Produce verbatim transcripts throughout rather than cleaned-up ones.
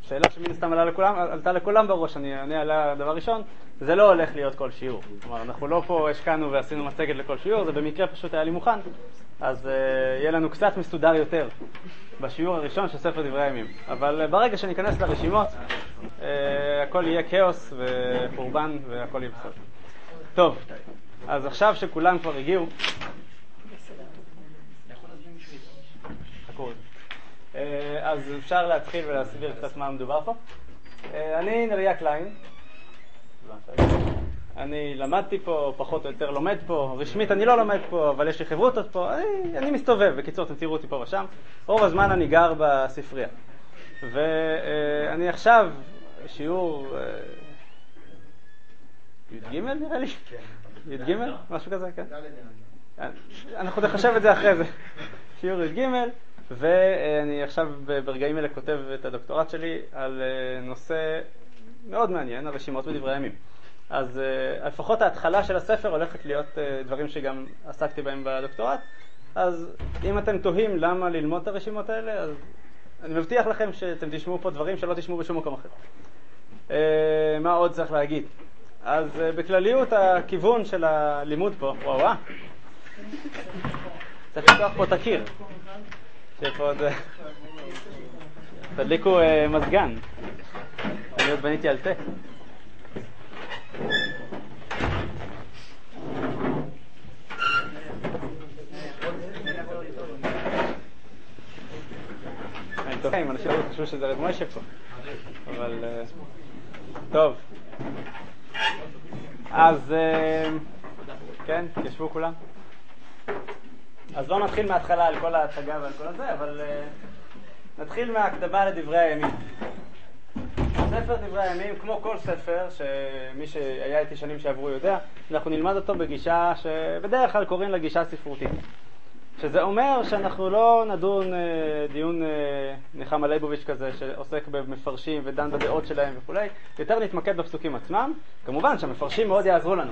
שאלה שמן הסתם עלה לכולם, עלתה לכולם בראש, אני אענה על הדבר ראשון, זה לא הולך להיות כל שיעור. כלומר, אנחנו לא פה השקענו ועשינו מצגת לכל שיעור, זה במקרה פשוט היה לי מוכן, אז uh, יהיה לנו קצת מסודר יותר בשיעור הראשון של ספר דברי הימים. אבל uh, ברגע שניכנס לרשימות, uh, הכל יהיה כאוס וחורבן והכל יהיה בסדר. טוב, אז עכשיו שכולם כבר הגיעו, אז אפשר להתחיל ולהסביר קצת מה מדובר פה. אני נריה קליין, אני למדתי פה, פחות או יותר לומד פה, רשמית אני לא לומד פה, אבל יש לי חברותות פה, אני, אני מסתובב, בקיצור אתם תראו אותי פה ושם, רוב הזמן אני גר בספרייה. ואני עכשיו, שיעור י"ג נראה לי? י"ג? משהו כזה, כן? אנחנו נחשב את זה אחרי זה. שיעור י"ג. ואני עכשיו ברגעים אלה כותב את הדוקטורט שלי על נושא מאוד מעניין, הרשימות בדברי הימים. אז לפחות ההתחלה של הספר הולכת להיות דברים שגם עסקתי בהם בדוקטורט. אז אם אתם תוהים למה ללמוד את הרשימות האלה, אז אני מבטיח לכם שאתם תשמעו פה דברים שלא תשמעו בשום מקום אחר. מה עוד צריך להגיד? אז בכלליות הכיוון של הלימוד פה, וואו וואו, צריך לפתוח פה את הקיר. שפה עוד תדליקו מזגן. אני עוד בניתי על תה. אני טוב, אם אנשים חשבו שזה רב מוישה פה, אבל טוב. אז כן, תשבו כולם. אז לא נתחיל מההתחלה על כל ההצגה ועל כל הזה, אבל uh, נתחיל מההקדמה לדברי הימים. ספר דברי הימים, כמו כל ספר, שמי שהיה איתי שנים שעברו יודע, אנחנו נלמד אותו בגישה שבדרך כלל קוראים לה גישה ספרותית. שזה אומר שאנחנו לא נדון uh, דיון uh, נחמה ליבוביץ' כזה, שעוסק במפרשים ודן בדעות שלהם וכו'. יותר נתמקד בפסוקים עצמם. כמובן שהמפרשים מאוד יעזרו לנו.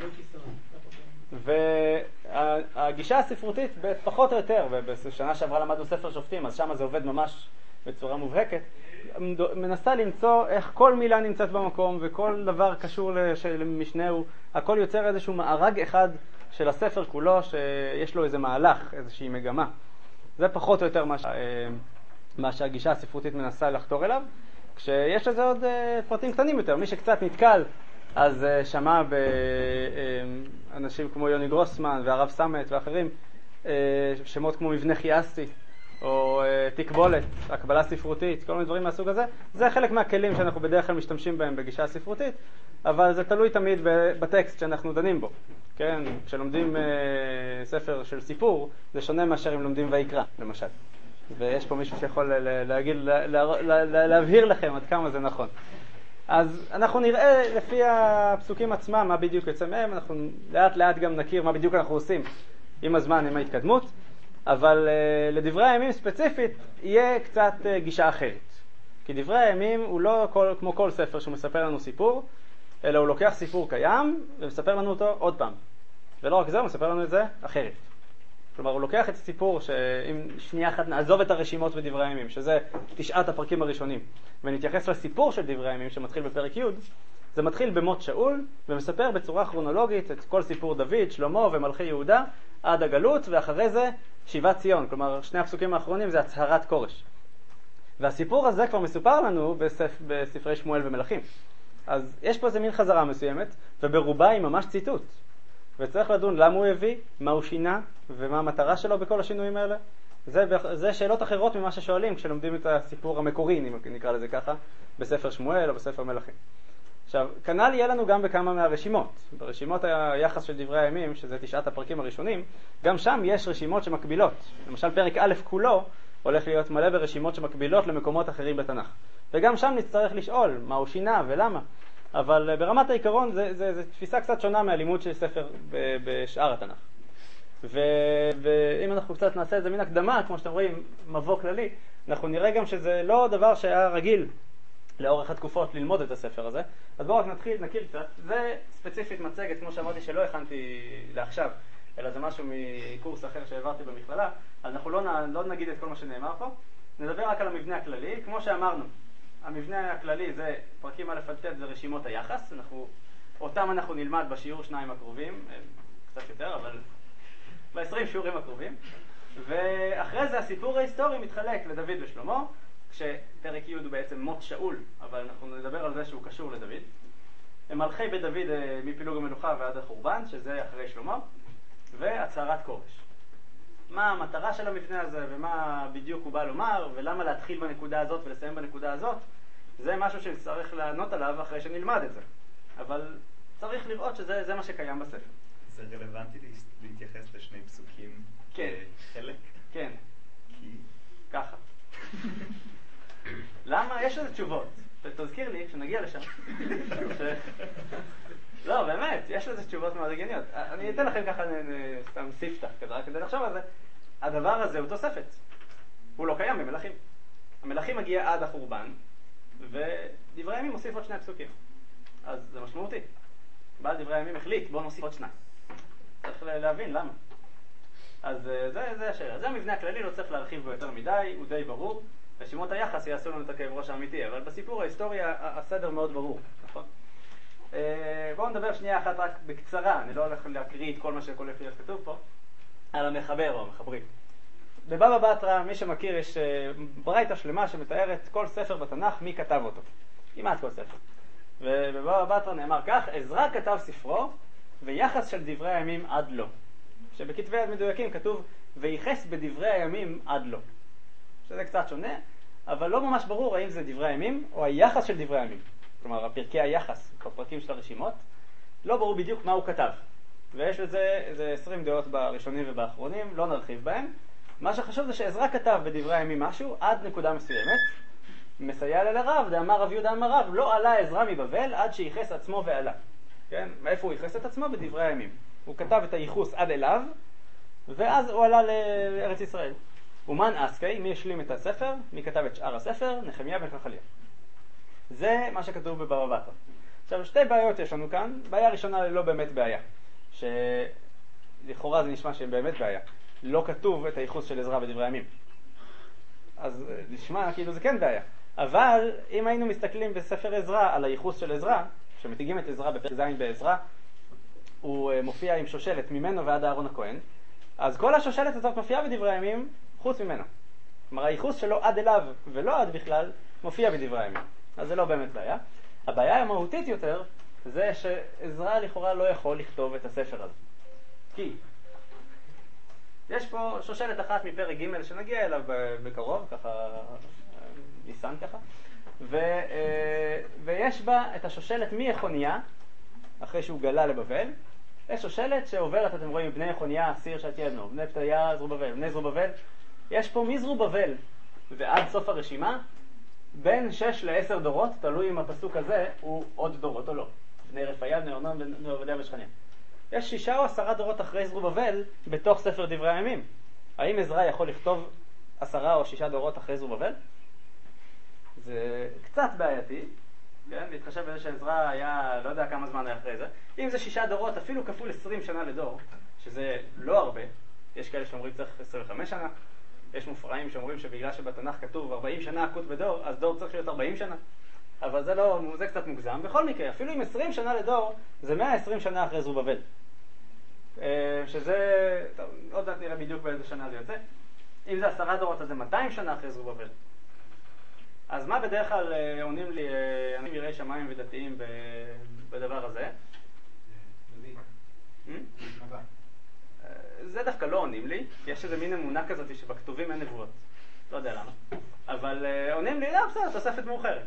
והגישה הספרותית פחות או יותר, ובשנה שעברה למדנו ספר שופטים, אז שם זה עובד ממש בצורה מובהקת, מנסה למצוא איך כל מילה נמצאת במקום וכל דבר קשור למשנהו, הכל יוצר איזשהו מארג אחד של הספר כולו שיש לו איזה מהלך, איזושהי מגמה. זה פחות או יותר מה, ש... מה שהגישה הספרותית מנסה לחתור אליו, כשיש לזה עוד פרטים קטנים יותר. מי שקצת נתקל אז שמע באנשים כמו יוני גרוסמן והרב סמט ואחרים, שמות כמו מבנה חייסטי או תקבולת, הקבלה ספרותית, כל מיני דברים מהסוג הזה. זה חלק מהכלים שאנחנו בדרך כלל משתמשים בהם בגישה הספרותית, אבל זה תלוי תמיד בטקסט שאנחנו דנים בו. כן, כשלומדים ספר של סיפור, זה שונה מאשר אם לומדים ויקרא, למשל. ויש פה מישהו שיכול להגיד, להבהיר לכם עד כמה זה נכון. אז אנחנו נראה לפי הפסוקים עצמם מה בדיוק יוצא מהם, אנחנו לאט לאט גם נכיר מה בדיוק אנחנו עושים עם הזמן, עם ההתקדמות, אבל uh, לדברי הימים ספציפית יהיה קצת uh, גישה אחרת. כי דברי הימים הוא לא כל, כמו כל ספר שמספר לנו סיפור, אלא הוא לוקח סיפור קיים ומספר לנו אותו עוד פעם. ולא רק זה, הוא מספר לנו את זה אחרת. כלומר, הוא לוקח את הסיפור שאם שנייה אחת נעזוב את הרשימות בדברי הימים, שזה תשעת הפרקים הראשונים, ונתייחס לסיפור של דברי הימים שמתחיל בפרק י', זה מתחיל במות שאול, ומספר בצורה כרונולוגית את כל סיפור דוד, שלמה ומלכי יהודה, עד הגלות, ואחרי זה שיבת ציון. כלומר, שני הפסוקים האחרונים זה הצהרת כורש. והסיפור הזה כבר מסופר לנו בספ... בספרי שמואל ומלכים. אז יש פה איזה מין חזרה מסוימת, וברובה היא ממש ציטוט. וצריך לדון למה הוא הביא, מה הוא שינה, ומה המטרה שלו בכל השינויים האלה. זה, זה שאלות אחרות ממה ששואלים כשלומדים את הסיפור המקורי, אם נקרא לזה ככה, בספר שמואל או בספר מלכים. עכשיו, כנ"ל יהיה לנו גם בכמה מהרשימות. ברשימות היחס של דברי הימים, שזה תשעת הפרקים הראשונים, גם שם יש רשימות שמקבילות. למשל, פרק א' כולו הולך להיות מלא ברשימות שמקבילות למקומות אחרים בתנ"ך. וגם שם נצטרך לשאול מה הוא שינה ולמה. אבל ברמת העיקרון זה, זה, זה תפיסה קצת שונה מהלימוד של ספר ב, בשאר התנ"ך. ו, ואם אנחנו קצת נעשה את זה מן הקדמה, כמו שאתם רואים, מבוא כללי, אנחנו נראה גם שזה לא דבר שהיה רגיל לאורך התקופות ללמוד את הספר הזה. אז בואו רק נתחיל, נכיר קצת. זה ספציפית מצגת, כמו שאמרתי, שלא הכנתי לעכשיו, אלא זה משהו מקורס אחר שהעברתי במכללה. אז אנחנו לא, לא נגיד את כל מה שנאמר פה, נדבר רק על המבנה הכללי. כמו שאמרנו, המבנה הכללי זה, פרקים א' עד ט' זה רשימות היחס, אנחנו, אותם אנחנו נלמד בשיעור שניים הקרובים, קצת יותר, אבל ב-עשרים שיעורים הקרובים. ואחרי זה הסיפור ההיסטורי מתחלק לדוד ושלמה, כשפרק י' הוא בעצם מות שאול, אבל אנחנו נדבר על זה שהוא קשור לדוד. הם מלכי בית דוד מפילוג המלוכה ועד החורבן, שזה אחרי שלמה, והצהרת כורש. מה המטרה של המבנה הזה ומה בדיוק הוא בא לומר, ולמה להתחיל בנקודה הזאת ולסיים בנקודה הזאת, זה משהו שנצטרך לענות עליו אחרי שנלמד את זה. אבל צריך לראות שזה זה מה שקיים בספר. זה רלוונטי להתייחס לשני פסוקים כן. כחלק? כן. כי? ככה. למה? יש לזה תשובות. תזכיר לי, כשנגיע לשם. ש... לא, באמת, יש לזה תשובות מאוד הגיוניות. אני אתן לכם ככה סתם ספתח כזה, כדי לחשוב על זה. הדבר הזה הוא תוספת. הוא לא קיים במלכים. המלכים מגיע עד החורבן, ודברי הימים מוסיף עוד שני פסוקים. אז זה משמעותי. בעל דברי הימים החליט, בואו נוסיף עוד שניים. צריך להבין למה. אז זה, זה השאלה. זה המבנה הכללי, לא צריך להרחיב בו יותר מדי, הוא די ברור. רשימות היחס יעשו לנו את הכאב ראש האמיתי, אבל בסיפור ההיסטורי הסדר מאוד ברור, נכון? בואו נדבר שנייה אחת רק בקצרה, אני לא הולך להקריא את כל מה שכל לפי כתוב פה, על המחבר או המחברים. בבבא בתרא, מי שמכיר, יש ברייתא שלמה שמתארת כל ספר בתנ"ך, מי כתב אותו. כמעט כל ספר. ובבבא בתרא נאמר כך, עזרא כתב ספרו, ויחס של דברי הימים עד לו. שבכתבי יד מדויקים כתוב, וייחס בדברי הימים עד לו. שזה קצת שונה, אבל לא ממש ברור האם זה דברי הימים או היחס של דברי הימים. כלומר, פרקי היחס, בפרקים של הרשימות, לא ברור בדיוק מה הוא כתב. ויש לזה איזה עשרים דעות בראשונים ובאחרונים, לא נרחיב בהם. מה שחשוב זה שעזרא כתב בדברי הימים משהו עד נקודה מסוימת. מסייע לרב, דאמר רב יהודה אמר רב, לא עלה עזרא מבבל עד שייחס עצמו ועלה. כן? מאיפה הוא ייחס את עצמו? בדברי הימים. הוא כתב את הייחוס עד אליו, ואז הוא עלה לארץ ישראל. אומן אסקי, מי השלים את הספר? מי כתב את שאר הספר? נחמיה בן חכליה. זה מה שכתוב בבבא בתרא. עכשיו, שתי בעיות יש לנו כאן. בעיה ראשונה לא באמת בעיה. שלכאורה זה נשמע שהיא באמת בעיה. לא כתוב את הייחוס של עזרא בדברי הימים. אז נשמע כאילו זה כן בעיה. אבל אם היינו מסתכלים בספר עזרא על הייחוס של עזרא, שמתיגים את עזרא בפרק ז' בעזרא, הוא מופיע עם שושלת ממנו ועד אהרון הכהן. אז כל השושלת הזאת מופיעה בדברי הימים חוץ ממנו. כלומר, הייחוס שלו עד אליו ולא עד בכלל מופיע בדברי הימים. אז זה לא באמת בעיה. הבעיה המהותית יותר זה שעזרא לכאורה לא יכול לכתוב את הספר הזה. כי יש פה שושלת אחת מפרק ג' שנגיע אליו בקרוב, ככה, ניסן ככה, ו, ויש בה את השושלת מיחוניה, אחרי שהוא גלה לבבל. יש שושלת שעוברת, אתם רואים, בני יחוניה, סיר שתידנו, בני פתיה, זרובבל, בני זרובבל. יש פה מזרובבל ועד סוף הרשימה, בין שש לעשר דורות, תלוי אם הפסוק הזה הוא עוד דורות או לא. בני רפאיה, בני ארנון, בני עובדיה ושכניה. יש שישה או עשרה דורות אחרי זרובבל בתוך ספר דברי הימים. האם עזרא יכול לכתוב עשרה או שישה דורות אחרי זרובבל? זה קצת בעייתי. כן? להתחשב בזה שעזרא היה, לא יודע כמה זמן היה אחרי זה. אם זה שישה דורות, אפילו כפול עשרים שנה לדור, שזה לא הרבה. יש כאלה שאומרים צריך עשרים וחמש שנה. יש מופרעים שאומרים שבגלל שבתנ"ך כתוב ארבעים שנה עקות בדור, אז דור צריך להיות ארבעים שנה. אבל זה לא, זה קצת מוגזם. בכל מקרה, אפילו עם עשרים שנה לדור, זה מאה ועשרים שנה אחרי זרובבל. שזה, טוב, עוד מעט נראה בדיוק באיזה שנה זה יוצא. אם זה עשרה דורות, אז זה מאתיים שנה אחרי זרובבל. אז מה בדרך כלל עונים לי, אני יראי שמיים ודתיים בדבר הזה? זה דווקא לא עונים לי. יש איזה מין אמונה כזאת שבכתובים אין נבואות. לא יודע למה. אבל עונים לי, לא, בסדר, תוספת מאוחרת.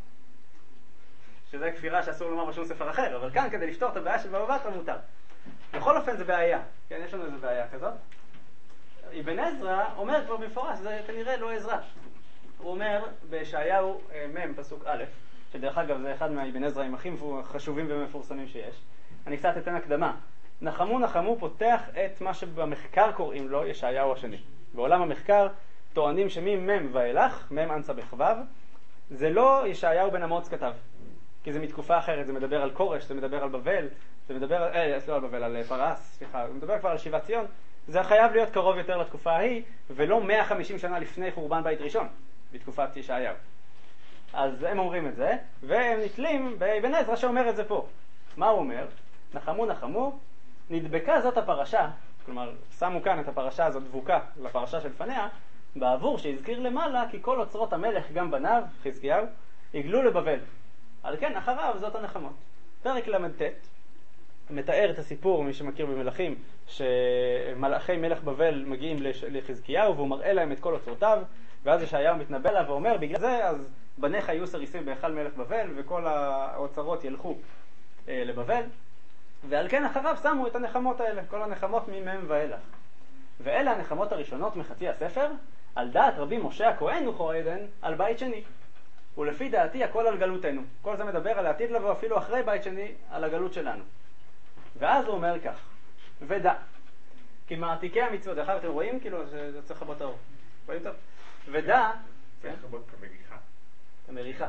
שזה כפירה שאסור לומר בשום ספר אחר, אבל כאן כדי לפתור את הבעיה של בבא בתרא מותר. בכל אופן זה בעיה. כן, יש לנו איזו בעיה כזאת. אבן עזרא אומר כבר במפורש, זה כנראה לא עזרא. הוא אומר בישעיהו מ' פסוק א', שדרך אגב זה אחד מהאבן עזראים הכי חשובים ומפורסמים שיש. אני קצת אתן הקדמה. נחמו נחמו פותח את מה שבמחקר קוראים לו ישעיהו השני. בעולם המחקר טוענים שממ' ואילך, מ' אנצה בכ"ו, זה לא ישעיהו בן אמוץ כתב. כי זה מתקופה אחרת, זה מדבר על קורש, זה מדבר על בבל, זה מדבר על, אה, לא על בבל, על פרס, סליחה, זה מדבר כבר על שיבת ציון. זה חייב להיות קרוב יותר לתקופה ההיא, ולא מאה וחמישים שנה לפני חורבן בית ראשון, בתקופת ישעיהו. אז הם אומרים את זה, והם נתלים באבן עזרא שאומר את זה פה. מה הוא אומר? נחמו נחמו, נדבקה זאת הפרשה, כלומר שמו כאן את הפרשה הזאת דבוקה לפרשה שלפניה, בעבור שהזכיר למעלה כי כל אוצרות המלך גם בניו, חזקיהו, הגלו לבבל. על כן אחריו זאת הנחמות. פרק למ"ט מתאר את הסיפור, מי שמכיר במלכים, שמלאכי מלך בבל מגיעים לחזקיהו והוא מראה להם את כל אוצרותיו, ואז ישעיהו מתנבא לה ואומר בגלל זה אז בניך יהיו סריסים בהיכל מלך בבל וכל האוצרות ילכו אה, לבבל, ועל כן אחריו שמו את הנחמות האלה, כל הנחמות ממם ואילך. ואלה הנחמות הראשונות מחצי הספר, על דעת רבי משה הכהן וכהן על בית שני. ולפי דעתי הכל על גלותנו. כל זה מדבר על העתיד לבוא אפילו אחרי בית שני על הגלות שלנו. ואז הוא אומר כך, ודע, כי מעתיקי המצוות, אחר אתם רואים? כאילו זה צריך לבוא את האור. רואים טוב? ודע, צריך לבוא את המריחה. המריחה.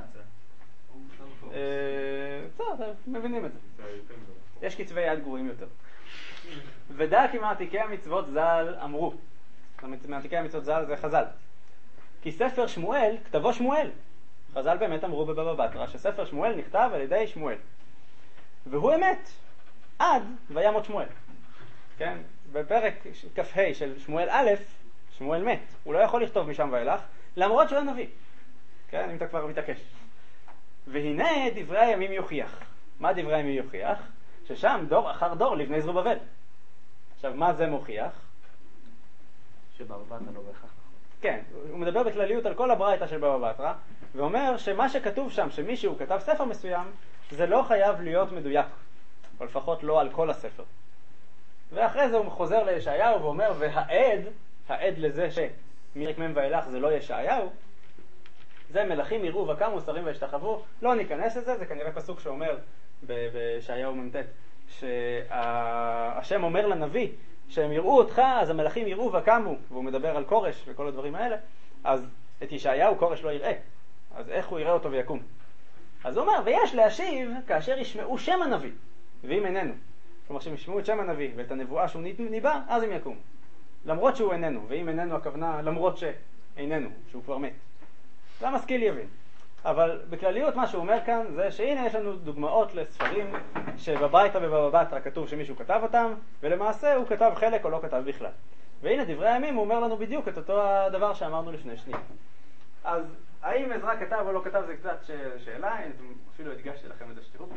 בסדר, מבינים את זה. יש כתבי יד גרועים יותר. ודע כי מעתיקי המצוות ז"ל אמרו. מעתיקי המצוות ז"ל זה חז"ל. כי ספר שמואל, כתבו שמואל. חז"ל באמת אמרו בבבא בתרא שספר שמואל נכתב על ידי שמואל. והוא אמת. עד וימות שמואל. כן? בפרק כ"ה של שמואל א', שמואל מת. הוא לא יכול לכתוב משם ואילך, למרות שהוא הנביא. כן? אם אתה כבר מתעקש. והנה דברי הימים יוכיח. מה דברי הימים יוכיח? ששם דור אחר דור לבני זרובבל. עכשיו, מה זה מוכיח? שבבא בתרא לא בהכרח נכון. כן, הוא מדבר בכלליות על כל הברייתא של בבא בתרא, ואומר שמה שכתוב שם, שמישהו כתב ספר מסוים, זה לא חייב להיות מדויק, או לפחות לא על כל הספר. ואחרי זה הוא חוזר לישעיהו ואומר, והעד, העד לזה שמפרק מ' ואילך זה לא ישעיהו, זה מלכים יראו וקמו שרים וישתחוו. לא ניכנס לזה, זה כנראה פסוק שאומר בישעיהו מ"ט, שהשם אומר לנביא שהם יראו אותך, אז המלכים יראו וקמו, והוא מדבר על קורש וכל הדברים האלה, אז את ישעיהו קורש לא יראה, אז איך הוא יראה אותו ויקום? אז הוא אומר, ויש להשיב כאשר ישמעו שם הנביא, ואם איננו. כלומר, שהם ישמעו את שם הנביא ואת הנבואה שהוא ניבא, אז הם יקום. למרות שהוא איננו, ואם איננו הכוונה למרות שאיננו, שהוא כבר מת. זה המשכיל יבין. אבל בכלליות מה שהוא אומר כאן זה שהנה יש לנו דוגמאות לספרים שבברייתא ובבבא בתרא כתוב שמישהו כתב אותם, ולמעשה הוא כתב חלק או לא כתב בכלל. והנה דברי הימים הוא אומר לנו בדיוק את אותו הדבר שאמרנו לפני שנייה. אז האם עזרא כתב או לא כתב זה קצת שאלה, אפילו הדגשתי לכם את זה שתראו.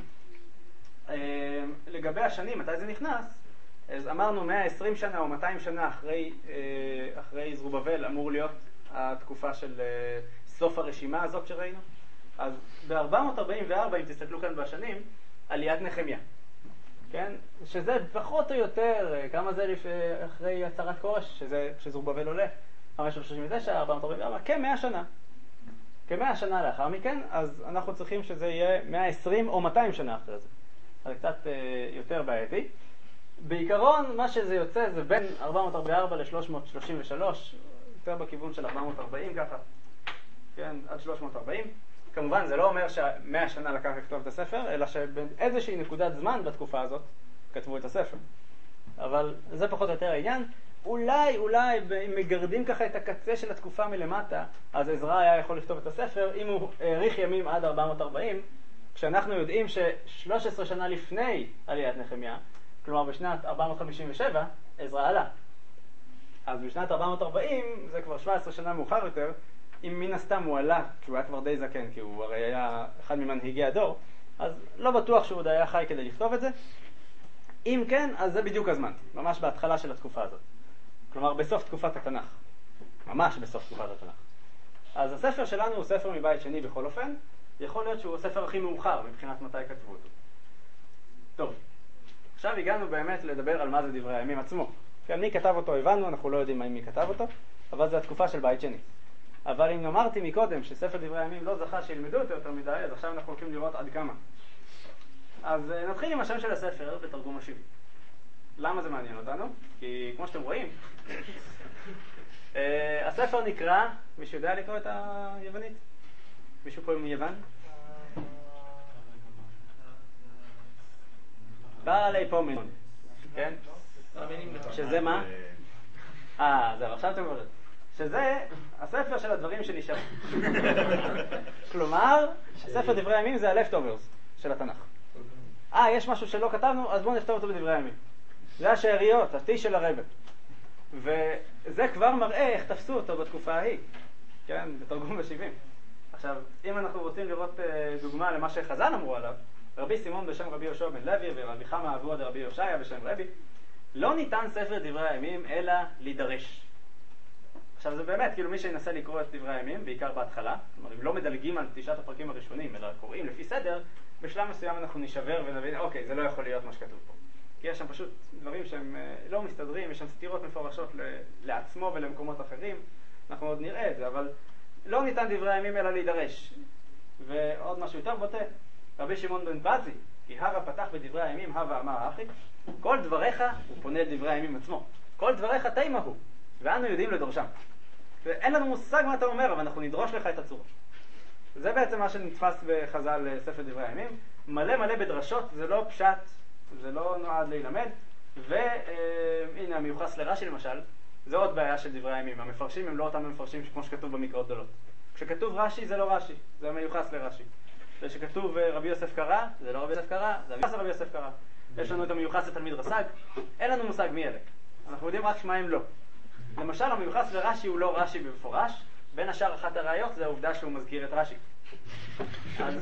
לגבי השנים, מתי זה נכנס, אז אמרנו מאה ועשרים שנה או מאתיים שנה אחרי, אחרי זרובבל אמור להיות התקופה של סוף הרשימה הזאת שראינו. אז ב-ארבע מאות ארבעים וארבע, אם תסתכלו כאן בשנים, עליית נחמיה. כן? שזה פחות או יותר, כמה זה אחרי הצהרת כורש, שזה שזרובבל עולה, חמש מאות שלושים ותשע, ארבע מאות ארבעים וארבע, כמאה שנה. כמאה שנה לאחר מכן, אז אנחנו צריכים שזה יהיה מאה ועשרים או מאתיים שנה אחרי זה. אז קצת יותר בעייתי. בעיקרון, מה שזה יוצא זה בין ארבע מאות ארבעים וארבע ל-שלוש מאות שלושים ושלוש, יותר בכיוון של ארבע מאות ארבעים ככה, כן, עד שלוש מאות ארבעים. כמובן, זה לא אומר שמאה שנה לקח לכתוב את הספר, אלא שבאיזושהי נקודת זמן בתקופה הזאת כתבו את הספר. אבל זה פחות או יותר העניין. אולי, אולי, אם מגרדים ככה את הקצה של התקופה מלמטה, אז עזרא היה יכול לכתוב את הספר, אם הוא האריך ימים עד ארבע מאות ארבעים, כשאנחנו יודעים ש-שלוש עשרה שנה לפני עליית נחמיה, כלומר בשנת ארבע מאות חמישים ושבע, עזרא עלה. אז בשנת ארבע מאות ארבעים, זה כבר שבע עשרה שנה מאוחר יותר, אם מן הסתם הוא עלה, כי הוא היה כבר די זקן, כי הוא הרי היה אחד ממנהיגי הדור, אז לא בטוח שהוא עוד היה חי כדי לכתוב את זה. אם כן, אז זה בדיוק הזמן, ממש בהתחלה של התקופה הזאת. כלומר, בסוף תקופת התנ"ך. ממש בסוף תקופת התנ"ך. אז הספר שלנו הוא ספר מבית שני בכל אופן, יכול להיות שהוא הספר הכי מאוחר מבחינת מתי כתבו אותו. טוב, עכשיו הגענו באמת לדבר על מה זה דברי הימים עצמו. כן, מי כתב אותו הבנו, אנחנו לא יודעים מי כתב אותו, אבל זה התקופה של בית שני. אבל אם אמרתי מקודם שספר דברי הימים לא זכה שילמדו אותו יותר מדי, אז עכשיו אנחנו הולכים לראות עד כמה. אז נתחיל עם השם של הספר בתרגום השיבי. למה זה מעניין אותנו? כי כמו שאתם רואים, הספר נקרא, מישהו יודע לקרוא את היוונית? מישהו פה מיוון? בעלי פומין, כן? שזה מה? אה, זהו, עכשיו אתם רואים. שזה הספר של הדברים שנשארו. כלומר, ספר דברי הימים זה ה-leftovers של התנ"ך. אה, יש משהו שלא כתבנו, אז בואו נכתוב אותו בדברי הימים. זה השאריות, הטי של הרבא. וזה כבר מראה איך תפסו אותו בתקופה ההיא. כן, בתרגום ב-שבעים. עכשיו, אם אנחנו רוצים לראות דוגמה למה שחז"ל אמרו עליו, רבי סימון בשם רבי יהושע בן לוי ורבי חמא אבוה דרבי יושעיה בשם רבי, לא ניתן ספר דברי הימים אלא להידרש. עכשיו זה באמת, כאילו מי שינסה לקרוא את דברי הימים, בעיקר בהתחלה, כלומר אם לא מדלגים על תשעת הפרקים הראשונים, אלא קוראים לפי סדר, בשלב מסוים אנחנו נשבר ונבין, אוקיי, זה לא יכול להיות מה שכתוב פה. כי יש שם פשוט דברים שהם לא מסתדרים, יש שם סתירות מפורשות לעצמו ולמקומות אחרים, אנחנו עוד נראה את זה, אבל לא ניתן דברי הימים אלא להידרש. ועוד משהו יותר בוטה, רבי שמעון בן פזי, כי הווה פתח בדברי הימים, הווה אמר האחי, כל דבריך, הוא פונה לדברי הימים עצמו, כל דבריך תימה הוא, ואנו יודעים לדורשם. ואין לנו מושג מה אתה אומר, אבל אנחנו נדרוש לך את הצורה. זה בעצם מה שנתפס בחז"ל ספר דברי הימים, מלא מלא בדרשות, זה לא פשט, זה לא נועד להילמד, והנה המיוחס לרש"י למשל, זה עוד בעיה של דברי הימים, המפרשים הם לא אותם המפרשים כמו שכתוב במקראות גדולות. כשכתוב רש"י זה לא רש"י, זה המיוחס לרש"י. וכשכתוב רבי יוסף קרא, זה לא רבי יוסף קרא, זה המיוחס לרבי יוסף קרא. יש לנו את המיוחס לתלמיד רס"ג, אין לנו מושג מי אלה. אנחנו יודעים רק שמה הם לא. למשל, המיוחס לרש"י הוא לא רש"י במפורש, בין השאר אחת הראיות זה העובדה שהוא מזכיר את רש"י. אז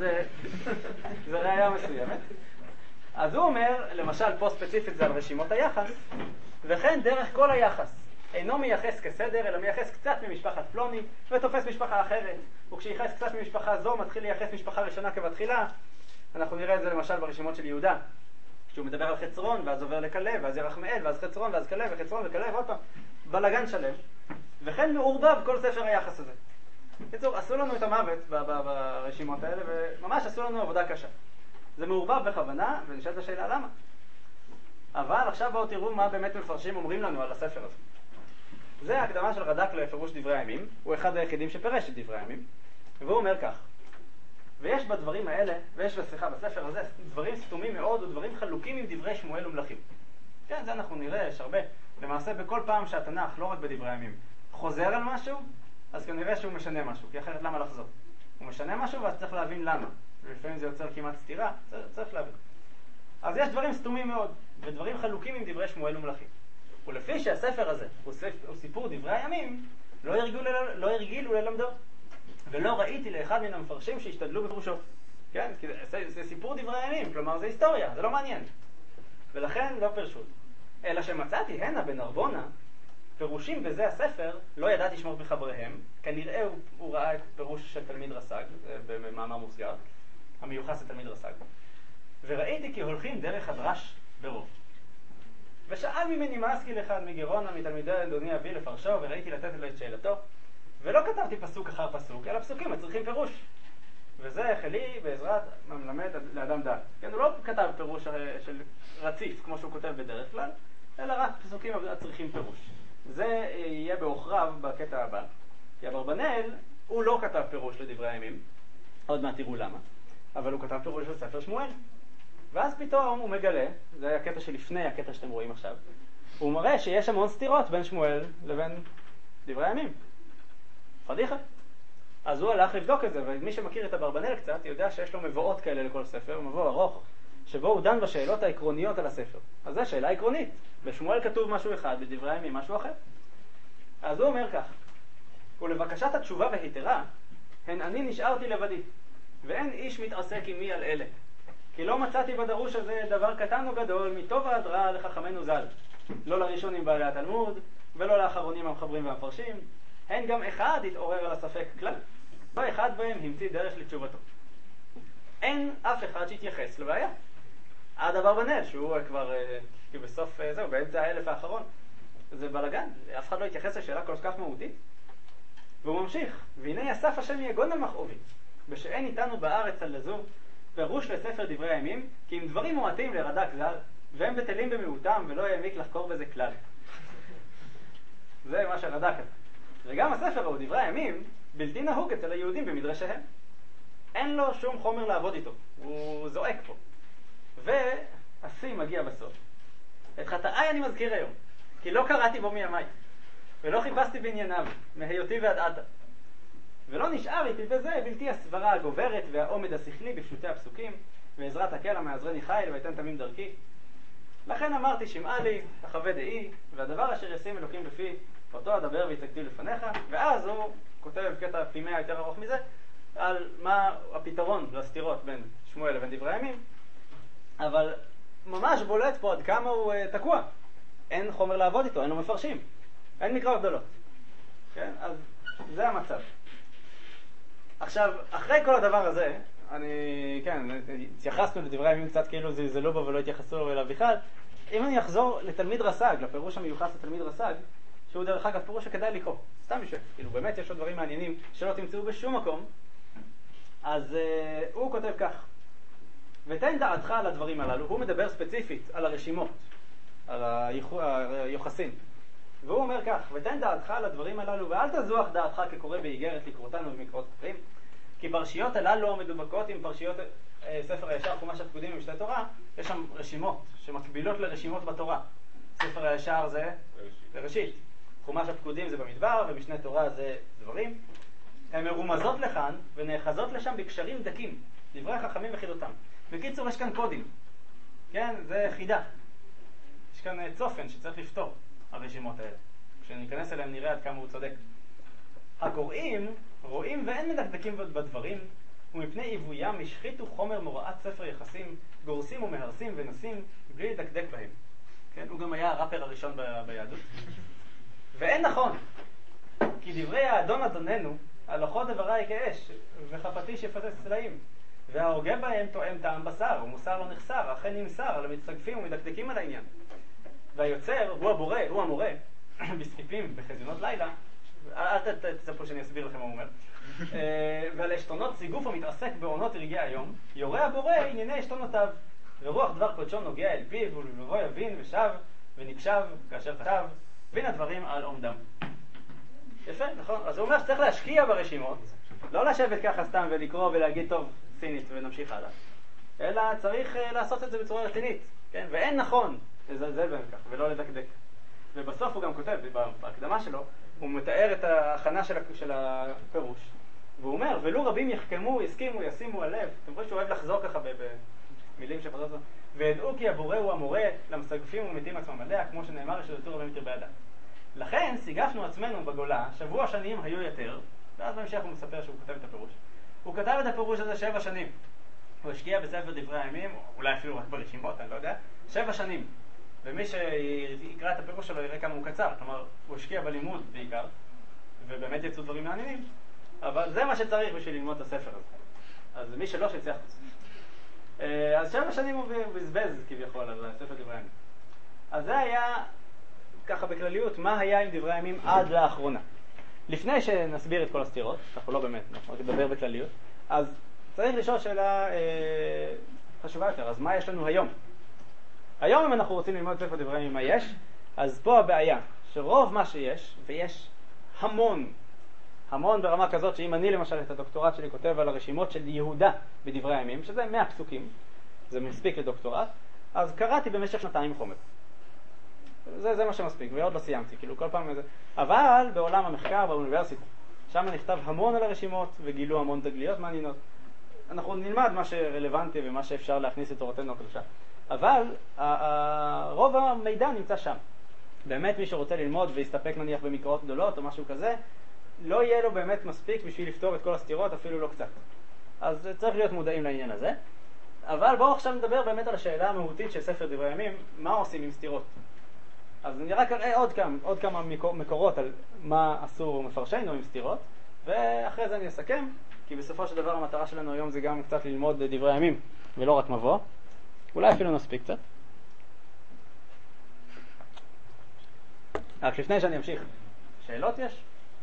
זה ראיה מסוימת. אז הוא אומר, למשל פה ספציפית זה על רשימות היחס, וכן דרך כל היחס. אינו מייחס כסדר, אלא מייחס קצת ממשפחת פלוני, ותופס משפחה אחרת. וכשיחס קצת ממשפחה זו, מתחיל לייחס משפחה ראשונה כבתחילה. אנחנו נראה את זה למשל ברשימות של יהודה. כשהוא מדבר על חצרון, ואז עובר לכלב, ואז ירחמאל, ואז חצרון, ואז כלב, וחצרון וכלב, עוד פעם. בלגן שלם. וכן מעורבב כל ספר היחס הזה. בקיצור, עשו לנו את המוות ברשימות האלה, וממש עשו לנו עבודה קשה. זה מעורבב בכוונה, ונשאלת השאלה למה. אבל עכשיו בואו תראו מה באמת מפרשים אומרים לנו על הספר הזה. זה ההקדמה של רד"ק לפירוש דברי הימים, הוא אחד היחידים שפרש את דברי הימים, והוא אומר כך: ויש בדברים האלה, ויש בסליחה בספר הזה, דברים סתומים מאוד ודברים חלוקים עם דברי שמואל ומלכים. כן, זה אנחנו נראה, יש הרבה. למעשה בכל פעם שהתנ"ך, לא רק בדברי הימים, חוזר על משהו, אז כנראה שהוא משנה משהו, כי אחרת למה לחזור? הוא משנה משהו ואז צריך להבין למה. ולפעמים זה יוצר כמעט סתירה, צריך להבין. אז יש דברים סתומים מאוד, ודברים חלוקים עם דברי שמואל ומלכים. ולפי שהספר הזה הוא, ספר, הוא סיפור דברי הימים, לא הרגילו, לא הרגילו ללמדו. ולא ראיתי לאחד מן המפרשים שהשתדלו בפירושו. כן? כי זה, זה סיפור דברי הימים, כלומר זה היסטוריה, זה לא מעניין. ולכן לא פרשו. אלא שמצאתי הנה בנרבונה, פירושים בזה הספר, לא ידעתי שמות מחבריהם, כנראה הוא, הוא ראה את פירוש של תלמיד רס"ג, במאמר מוסגר, המיוחס לתלמיד רס"ג. וראיתי כי הולכים דרך הדרש ברוב. ושאל ממני מאסקי לאחד מגרונה, מתלמידי אדוני אבי לפרשו, וראיתי לתת לו את שאלתו, ולא כתבתי פסוק אחר פסוק, אלא פסוקים הצריכים פירוש. וזה חלי בעזרת מלמד לאדם דעת. כן, הוא לא כתב פירוש של רציף, כמו שהוא כותב בדרך כלל, אלא רק פסוקים הצריכים פירוש. זה יהיה באוכריו בקטע הבא. כי אברבנאל, הוא לא כתב פירוש לדברי הימים, עוד מעט תראו למה, אבל הוא כתב פירוש של ספר שמואל. ואז פתאום הוא מגלה, זה הקטע שלפני הקטע שאתם רואים עכשיו, הוא מראה שיש המון סתירות בין שמואל לבין דברי הימים. פדיחה. אז הוא הלך לבדוק את זה, ומי שמכיר את אברבנאל קצת יודע שיש לו מבואות כאלה לכל ספר, מבוא ארוך, שבו הוא דן בשאלות העקרוניות על הספר. אז זו שאלה עקרונית. בשמואל כתוב משהו אחד, בדברי הימים משהו אחר. אז הוא אומר כך: ולבקשת התשובה והיתרה, הן אני נשארתי לבדי, ואין איש מתעסק עמי על אלה. כי לא מצאתי בדרוש הזה דבר קטן או גדול, מטוב ההדרה לחכמנו ז"ל. לא לראשונים בעלי התלמוד, ולא לאחרונים המחברים והמפרשים. הן גם אחד התעורר על הספק כלל. לא אחד בהם המציא דרך לתשובתו. אין אף אחד שהתייחס לבעיה. עד אברבנאל, שהוא כבר כי בסוף זהו, באמצע האלף האחרון. זה בלגן, אף אחד לא התייחס לשאלה כל כך מהותית. והוא ממשיך: והנה יסף השם יגון על מכאובי, ושאין איתנו בארץ על לזו פירוש לספר דברי הימים, כי אם דברים מועטים לרד"ק ז"ל, והם בטלים במיעוטם, ולא העמיק לחקור בזה כלל. זה מה שרד"ק כתב. וגם הספר הוא דברי הימים, בלתי נהוג אצל היהודים במדרשיהם. אין לו שום חומר לעבוד איתו, הוא זועק פה. והשיא מגיע בסוף. את חטאיי אני מזכיר היום, כי לא קראתי בו מימיי, ולא חיפשתי בענייניו, מהיותי ועד עתה. ולא נשאר איתי בזה בלתי הסברה הגוברת והעומד השכלי בפשוטי הפסוקים, ועזרת הקל המעזרני חיל ויתן תמים דרכי. לכן אמרתי שמעה לי, תחווה דעי, והדבר אשר ישים אלוקים בפי, אותו אדבר והצגתי לפניך. ואז הוא כותב קטע פנימיה יותר ארוך מזה, על מה הפתרון לסתירות בין שמואל לבין דברי הימים, אבל ממש בולט פה עד כמה הוא uh, תקוע. אין חומר לעבוד איתו, אין לו מפרשים, אין מקראות גדולות. כן? אז זה המצב. עכשיו, אחרי כל הדבר הזה, אני, כן, התייחסנו לדברי הימים קצת כאילו זלזלו בו ולא התייחסו אליו בכלל. אם אני אחזור לתלמיד רס"ג, לפירוש המיוחס לתלמיד רס"ג, שהוא דרך אגב פירוש שכדאי לקרוא, סתם בשביל, כאילו באמת יש עוד דברים מעניינים שלא תמצאו בשום מקום, אז uh, הוא כותב כך: ותן דעתך על הדברים הללו. הוא מדבר ספציפית על הרשימות, על היוחסין, והוא אומר כך: ותן דעתך על הדברים הללו ואל תזוח דעתך כקורא באיגרת לקרותנו ומקרות אחרים, כי פרשיות הללו מדובקות עם פרשיות אה, ספר הישר חומש הפקודים ומשנה תורה. יש שם רשימות שמקבילות לרשימות בתורה. ספר הישר זה בראשית, חומש הפקודים זה במדבר, ומשנה תורה זה דברים. הן מרומזות לכאן ונאחזות לשם בקשרים דקים, דברי חכמים וחידותם. בקיצור, יש כאן קודים, כן? זה חידה. יש כאן צופן שצריך לפתור הרשימות האלה. כשניכנס אליהם נראה עד כמה הוא צודק. הקוראים רואים ואין מדקדקים בדברים, ומפני עיוויים השחיתו חומר מוראת ספר יחסים, גורסים ומהרסים ונסים בלי לדקדק בהם. כן? הוא גם היה הראפר הראשון ב- ביהדות. ואין נכון, כי דברי האדון אדוננו, הלכות דברי כאש, וחפתי שפטס צלעים, וההוגה בהם תואם טעם בשר, ומוסר לא נחסר, אכן נמסר, על המתסגפים ומדקדקים על העניין. והיוצר, הוא הבורא, הוא המורה, בספיפים, בחזיונות לילה, אל תצפו שאני אסביר לכם מה הוא אומר. ועל אשתונות סיגוף המתעסק בעונות רגעי היום, יורה הבורא ענייני אשתונותיו, ורוח דבר קודשו נוגע אל פיו, ולבוא יבין ושב, ונקשב כאשר חשב, בין הדברים על עומדם. יפה, נכון? אז הוא אומר שצריך להשקיע ברשימות, לא לשבת ככה סתם ולקרוא ולהגיד טוב סינית ונמשיך הלאה, אלא צריך uh, לעשות את זה בצורה רצינית, כן? ואין נכון לזלזל בהם כך ולא לדקדק. ובסוף הוא גם כותב, בהקדמה שלו, הוא מתאר את ההכנה של, של הפירוש, והוא אומר, ולו רבים יחכמו, יסכימו, ישימו על לב. אתם רואים שהוא אוהב לחזור ככה במילים שפרדות, וידעו כי הבורא הוא המורה למסגפים ומתים עצמם עליה, כמו שנאמר שדתו רבים תרבה אדם. לכן סיגפנו עצמנו בגולה, שבוע שנים היו יותר, ואז בהמשך הוא מספר שהוא כותב את הפירוש. הוא כתב את הפירוש הזה שבע שנים. הוא השקיע בספר דברי הימים, אולי אפילו רק ברשימות, אני לא יודע, שבע שנים. ומי שיקרא את הפירוש שלו יראה כמה הוא קצר, כלומר, הוא השקיע בלימוד בעיקר, ובאמת יצאו דברים מעניינים, אבל זה מה שצריך בשביל ללמוד את הספר הזה. אז מי שלא שצריך את זה. אז שבע שנים הוא בזבז כביכול על הספר דברי הימים. אז זה היה, ככה בכלליות, מה היה עם דברי הימים עד לאחרונה. לפני שנסביר את כל הסתירות, אנחנו לא באמת, אנחנו נדבר בכלליות, אז צריך לשאול שאלה אה, חשובה יותר, אז מה יש לנו היום? היום אם אנחנו רוצים ללמוד ספר דברי הימים מה יש, אז פה הבעיה, שרוב מה שיש, ויש המון, המון ברמה כזאת, שאם אני למשל את הדוקטורט שלי כותב על הרשימות של יהודה בדברי הימים, שזה מאה פסוקים, זה מספיק לדוקטורט, אז קראתי במשך שנתיים חומר. זה, זה מה שמספיק, ועוד לא סיימתי, כאילו כל פעם איזה... אבל בעולם המחקר באוניברסיטה, שם נכתב המון על הרשימות, וגילו המון תגליות מעניינות. אנחנו נלמד מה שרלוונטי ומה שאפשר להכניס את תורתנו הקדושה. אבל רוב המידע נמצא שם. באמת מי שרוצה ללמוד ויסתפק נניח במקראות גדולות או משהו כזה, לא יהיה לו באמת מספיק בשביל לפתור את כל הסתירות, אפילו לא קצת. אז צריך להיות מודעים לעניין הזה. אבל בואו עכשיו נדבר באמת על השאלה המהותית של ספר דברי הימים, מה עושים עם סתירות. אז אני רק אראה עוד כמה, עוד כמה מקורות על מה אסור מפרשנו עם סתירות, ואחרי זה אני אסכם, כי בסופו של דבר המטרה שלנו היום זה גם קצת ללמוד דברי הימים, ולא רק מבוא. אולי אפילו נספיק קצת. רק לפני שאני אמשיך, שאלות יש?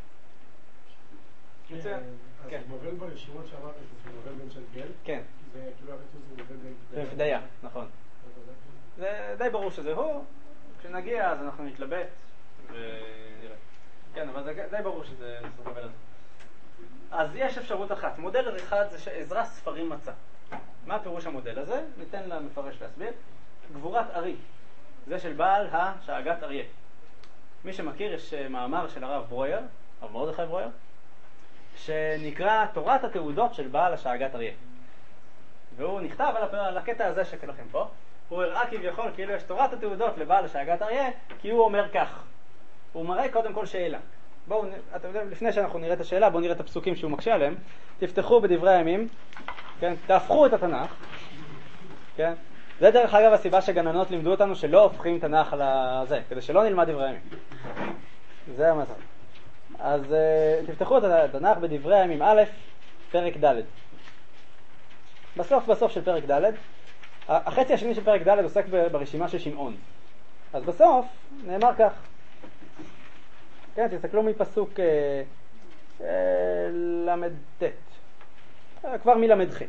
מצוין. אז מובל ברשימות שאמרת, זה מובל בין של גל? כן. זה כאילו הרצון זה מובל בין... בפדיה, נכון. זה די ברור שזה הוא. כשנגיע אז אנחנו נתלבט ונראה. כן, אבל זה די ברור שזה מובל הזה. אז יש אפשרות אחת. מודל אחד זה שעזרא ספרים מצא. מה פירוש המודל הזה? ניתן למפרש להסביר. גבורת ארי. זה של בעל השאגת אריה. מי שמכיר, יש מאמר של הרב ברויר, הרב מרדכי ברויר, שנקרא תורת התעודות של בעל השאגת אריה. והוא נכתב על, על הקטע הזה שכלכם פה. הוא הראה כביכול כאילו יש תורת התעודות לבעל השאגת אריה, כי הוא אומר כך. הוא מראה קודם כל שאלה. בואו, אתם יודעים, לפני שאנחנו נראה את השאלה, בואו נראה את הפסוקים שהוא מקשה עליהם. תפתחו בדברי הימים, כן? תהפכו את התנ"ך, כן? זה דרך אגב הסיבה שגננות לימדו אותנו שלא הופכים תנ"ך על זה, כדי שלא נלמד דברי הימים. זה המצב. אז uh, תפתחו את התנ"ך בדברי הימים א', פרק ד'. בסוף בסוף של פרק ד', החצי השני של פרק ד' עוסק ברשימה של שמעון. אז בסוף נאמר כך. כן, תסתכלו מפסוק אה, אה, למד ת', אה, כבר מלמד ח'.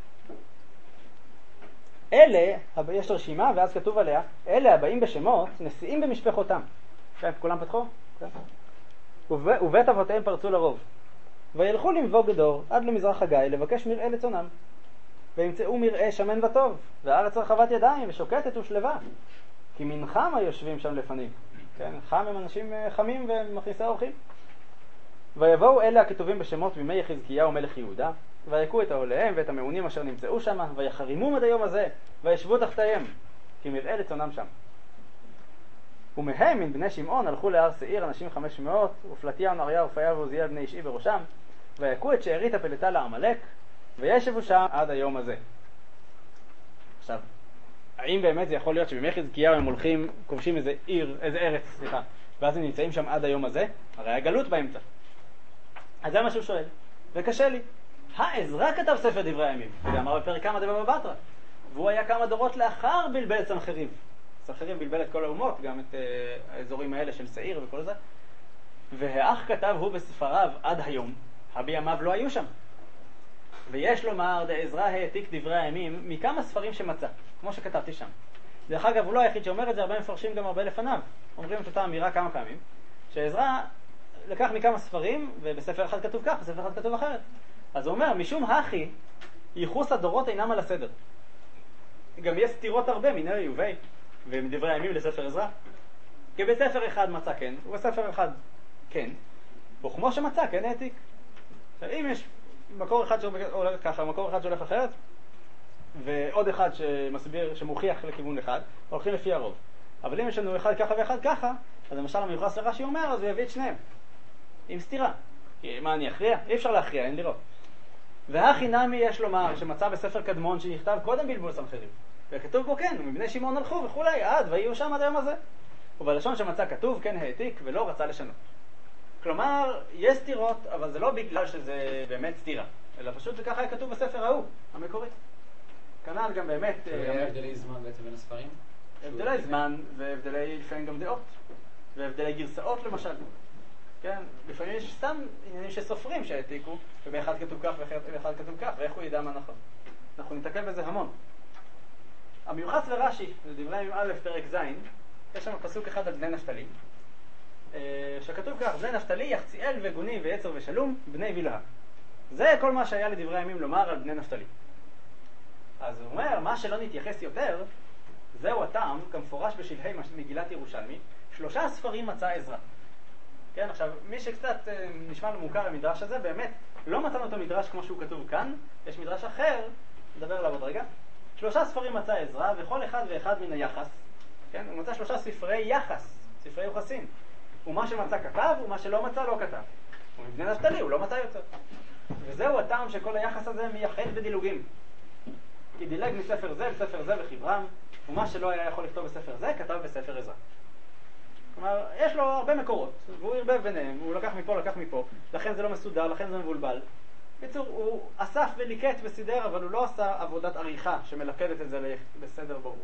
אלה, יש רשימה ואז כתוב עליה, אלה הבאים בשמות, נשיאים במשפחותם. כן, כולם פתחו? כן. וב, ובית אבותיהם פרצו לרוב. וילכו למבוא גדור עד למזרח הגיא לבקש מרעה לצונם. וימצאו מרעה שמן וטוב, והארץ רחבת ידיים ושוקטת ושלווה. כי מנחם היושבים שם לפנים. כן, חם הם אנשים חמים ומכניסי אורחים. ויבואו אלה הכתובים בשמות בימי יחזקיהו מלך יהודה, ויקו את העוליהם ואת המעונים אשר נמצאו שם, ויחרימום עד היום הזה, וישבו תחתיהם, כי מרעה לצונם שם. ומהם מן בני שמעון הלכו להר שעיר אנשים חמש מאות, ופלטיה ונריה ופיה ועוזיאל בני אישי בראשם, ויקו את שארית הפלטה לעמלק, וישבו שם עד היום הזה. עכשיו, האם באמת זה יכול להיות שבימי חזקיהו הם הולכים, כובשים איזה עיר, איזה ארץ, סליחה, ואז הם נמצאים שם עד היום הזה? הרי הגלות באמצע. אז זה מה שהוא שואל, וקשה לי. העזרא כתב ספר דברי הימים, ואמר בפרק כמה דבבא בתרא, והוא היה כמה דורות לאחר בלבל סנחריב. סנחריב בלבל את כל האומות, גם את uh, האזורים האלה של שעיר וכל זה. והאח כתב הוא בספריו עד היום, הבימיו לא היו שם. ויש לומר, דעזרא העתיק דברי הימים מכמה ספרים שמצא, כמו שכתבתי שם. דרך אגב, הוא לא היחיד שאומר את זה, הרבה מפרשים גם הרבה לפניו. אומרים את אותה אמירה כמה פעמים, שעזרא לקח מכמה ספרים, ובספר אחד כתוב כך, בספר אחד כתוב אחרת. אז הוא אומר, משום הכי, ייחוס הדורות אינם על הסדר. גם יש סתירות הרבה מיני יובי, ומדברי הימים לספר עזרא. כי בספר אחד מצא כן, ובספר אחד כן, וכמו שמצא כן העתיק. עכשיו, אם יש מקור אחד שהולך ככה, מקור אחד שהולך אחרת, ועוד אחד שמסביר, שמוכיח לכיוון אחד, הולכים לפי הרוב. אבל אם יש לנו אחד ככה ואחד ככה, אז למשל המיוחס לרש"י אומר, אז הוא יביא את שניהם. עם סתירה. מה אני אכריע? אי אפשר להכריע, אין לראות. והכי נמי יש לומר שמצא בספר קדמון שנכתב קודם בלבול סנחריב. וכתוב בו כן, מבני שמעון הלכו וכולי, עד ויהיו שם עד היום הזה. ובלשון שמצא כתוב כן העתיק ולא רצה לשנות. כלומר, יש סתירות, אבל זה לא בגלל שזה באמת סתירה, אלא פשוט זה ככה היה כתוב בספר ההוא, המקורי. כנ"ל גם באמת... היה הבדלי זמן בעצם בין הספרים? הבדלי זמן והבדלי לפעמים גם דעות, והבדלי גרסאות למשל. כן, לפעמים יש סתם עניינים שסופרים שהעתיקו, ובאחד כתוב כך ובאחד כתוב כך, ואיך הוא ידע מה נכון. אנחנו נתקל בזה המון. המיוחס לרש"י, זה דברי הימים א' פרק ז', יש שם פסוק אחד על בני נפתלי, שכתוב כך, בני נפתלי יחציאל וגוני ויצר ושלום, בני בלהה. זה כל מה שהיה לדברי הימים לומר על בני נפתלי. אז הוא אומר, מה שלא נתייחס יותר, זהו הטעם, כמפורש בשלהי מגילת ירושלמי, שלושה ספרים מצא עזרא. כן, עכשיו, מי שקצת נשמע לו מוכר למדרש הזה, באמת לא מצאנו את המדרש כמו שהוא כתוב כאן, יש מדרש אחר, נדבר עליו עוד רגע. שלושה ספרים מצא עזרא, וכל אחד ואחד מן היחס, כן, הוא מצא שלושה ספרי יחס, ספרי יוחסין. ומה שמצא כתב, ומה שלא מצא לא כתב. ומבני נפתלי הוא לא מצא יותר. וזהו הטעם שכל היחס הזה מייחד בדילוגים. כי דילג מספר זה לספר זה וחיברם, ומה שלא היה יכול לכתוב בספר זה, כתב בספר עזרא. כלומר, יש לו הרבה מקורות, והוא הרבב ביניהם, הוא לקח מפה, לקח מפה, לכן זה לא מסודר, לכן זה מבולבל. בקיצור, הוא אסף וליקט וסידר, אבל הוא לא עשה עבודת עריכה שמלכדת את זה בסדר ברור.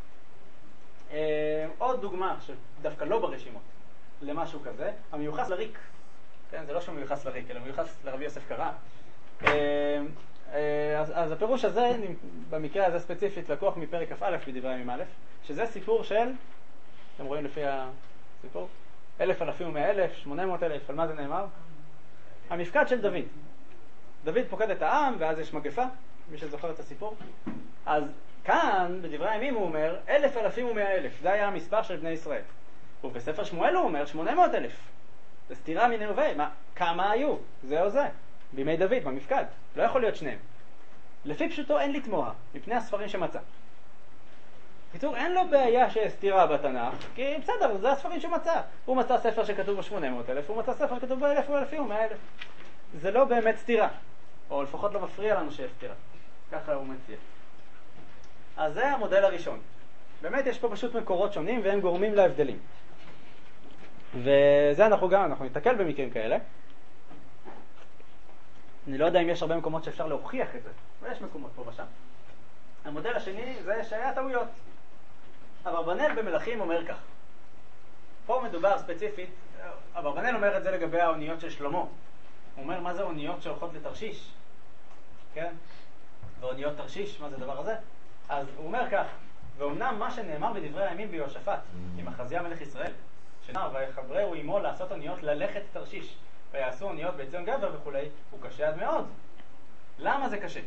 אה, עוד דוגמה, שדווקא לא ברשימות, למשהו כזה, המיוחס לריק. כן, זה לא שהוא מיוחס לריק, אלא מיוחס לרבי יוסף קרא. אה, אה, אז, אז הפירוש הזה, במקרה הזה ספציפית, לקוח מפרק כ"א בדברי הימים א', שזה סיפור של, אתם רואים לפי הסיפור, אלף אלפים ומאה אלף, שמונה מאות אלף, על מה זה נאמר? המפקד של דוד. דוד פוקד את העם, ואז יש מגפה, מי שזוכר את הסיפור. אז כאן, בדברי הימים הוא אומר, אלף אלפים ומאה אלף, זה היה המספר של בני ישראל. ובספר שמואל הוא אומר, שמונה מאות אלף. זה סתירה מנרווה. מה, כמה היו? זה או זה. בימי דוד, במפקד. לא יכול להיות שניהם. לפי פשוטו אין לתמוה, מפני הספרים שמצא. בקיצור, אין לו בעיה שיש סתירה בתנ"ך, כי בסדר, זה הספרים שמצא. הוא מצא ספר שכתוב ב-שמונה מאות אלף, הוא מצא ספר שכתוב ב-אלף או אלפים או מאה אלף. זה לא באמת סתירה, או לפחות לא מפריע לנו שיש סתירה. ככה הוא מציע. אז זה המודל הראשון. באמת יש פה פשוט מקורות שונים והם גורמים להבדלים. וזה אנחנו גם, אנחנו נתקל במקרים כאלה. אני לא יודע אם יש הרבה מקומות שאפשר להוכיח את זה, אבל יש מקומות פה ושם. המודל השני זה שהיה טעויות. אברבנאל במלכים אומר כך. פה מדובר ספציפית, אברבנאל אומר את זה לגבי האוניות של שלמה. הוא אומר מה זה אוניות שהולכות לתרשיש? כן? ואוניות תרשיש, מה זה הדבר הזה? אז הוא אומר כך, ואומנם מה שנאמר בדברי הימים ביהושפט, עם אחזיה מלך ישראל, שנאמר ויחברהו עמו לעשות אוניות ללכת תרשיש, ויעשו אוניות בעציון גבר וכולי, הוא קשה עד מאוד. למה זה קשה?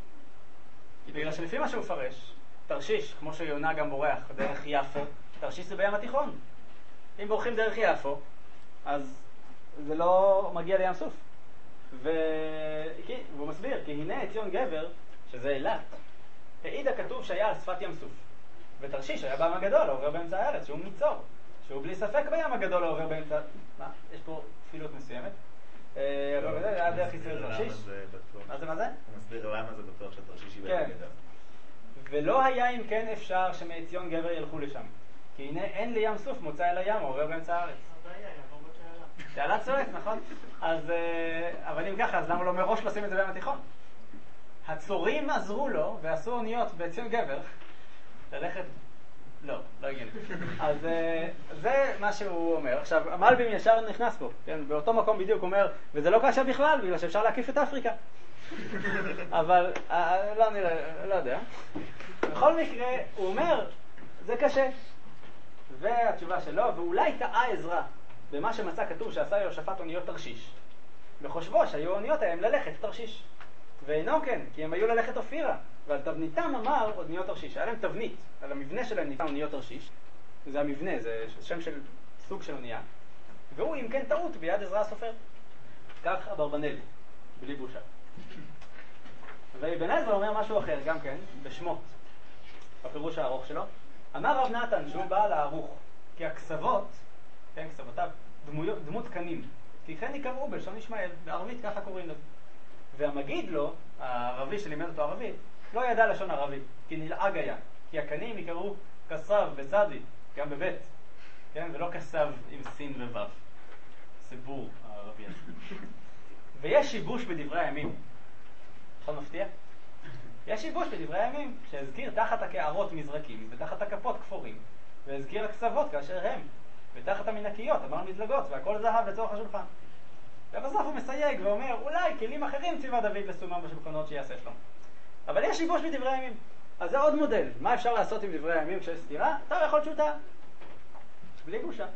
בגלל שלפי מה שהוא מפרש, תרשיש, כמו שיונה גם בורח דרך יפו, תרשיש זה בים התיכון. אם בורחים דרך יפו, אז זה לא מגיע לים סוף. ו... והוא מסביר, כי הנה עציון גבר, שזה אילת, העיד הכתוב שהיה על שפת ים סוף. ותרשיש היה בים הגדול, העובר באמצע הארץ, שהוא ניצור, שהוא בלי ספק בים הגדול העובר באמצע... מה? יש פה תפילות מסוימת. היה דרך ישראל תרשיש. מה זה מה זה? הוא מסביר למה זה בטוח שתרשיש היא בים הגדול. ולא היה אם כן אפשר שמעציון גבר ילכו לשם. כי הנה אין לים סוף מוצא אל הים, העובר באמצע הארץ. תעלת סואץ, נכון? אז, אבל אם ככה, אז למה לא מראש לשים את זה בים התיכון? הצורים עזרו לו ועשו אוניות בעציון גבר ללכת... לא, לא הגיע. אז זה מה שהוא אומר. עכשיו, המלבים ישר נכנס פה, כן? באותו מקום בדיוק הוא אומר, וזה לא קשה בכלל, בגלל שאפשר להקיף את אפריקה. אבל, לא, אני לא יודע. בכל מקרה, הוא אומר, זה קשה. והתשובה שלו, ואולי טעה עזרא במה שמצא כתוב שעשה יהושפט אוניות תרשיש. בחושבו שהיו אוניות ההם ללכת תרשיש. ואינו כן, כי הם היו ללכת אופירה. ועל תבניתם אמר אוניות תרשיש. היה להם תבנית, על המבנה שלהם נקרא אוניות תרשיש. זה המבנה, זה שם של סוג של אונייה. והוא אם כן טעות ביד עזרא הסופר. כך אברבנאל, בלי בושה. ואבן עזרא אומר משהו אחר גם כן, בשמות, בפירוש הארוך שלו. אמר רב נתן שהוא בעל הערוך, כי הכסבות, כן, כסבותיו, דמויות, דמות קנים, כי כן יקראו בלשון ישמעאל, בערבית ככה קוראים לזה. והמגיד לו, הערבי שלימד אותו ערבית, לא ידע לשון ערבית, כי נלעג היה, כי הקנים יקראו כסב בצדי, גם בבית, כן, ולא כסב עם סין ובב. סיבור הערבי הזה. ויש שיבוש בדברי הימים. נכון מפתיע? יש שיבוש בדברי הימים, שהזכיר תחת הקערות מזרקים, ותחת הכפות כפורים, והזכיר הכסבות כאשר הם, ותחת המנקיות, אמר מזלגות, והכל זהב לצורך השולחן. ובסוף הוא מסייג ואומר, אולי כלים אחרים ציווה דוד לסומם בשולחנות שיעשה שלום. אבל יש שיבוש בדברי הימים. אז זה עוד מודל. מה אפשר לעשות עם דברי הימים כשיש סתירה? טוב, יכול להיות שוטה. בלי בושה.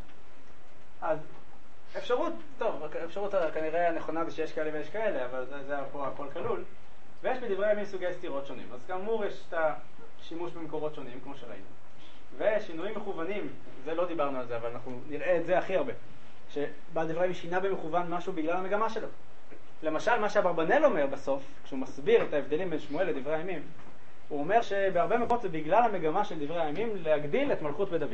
אז אפשרות, טוב, אפשרות כנראה הנכונה זה שיש כאלה ויש כאלה, אבל זה, זה פה הכל כלול. ויש בדברי הימים סוגי סתירות שונים. אז כאמור יש את השימוש במקורות שונים, כמו שראינו. ושינויים מכוונים, זה לא דיברנו על זה, אבל אנחנו נראה את זה הכי הרבה. שבעל דברי הימים שינה במכוון משהו בגלל המגמה שלו. למשל, מה שאברבנאל אומר בסוף, כשהוא מסביר את ההבדלים בין שמואל לדברי הימים, הוא אומר שבהרבה מקומות זה בגלל המגמה של דברי הימים להגדיל את מלכות בית דוד.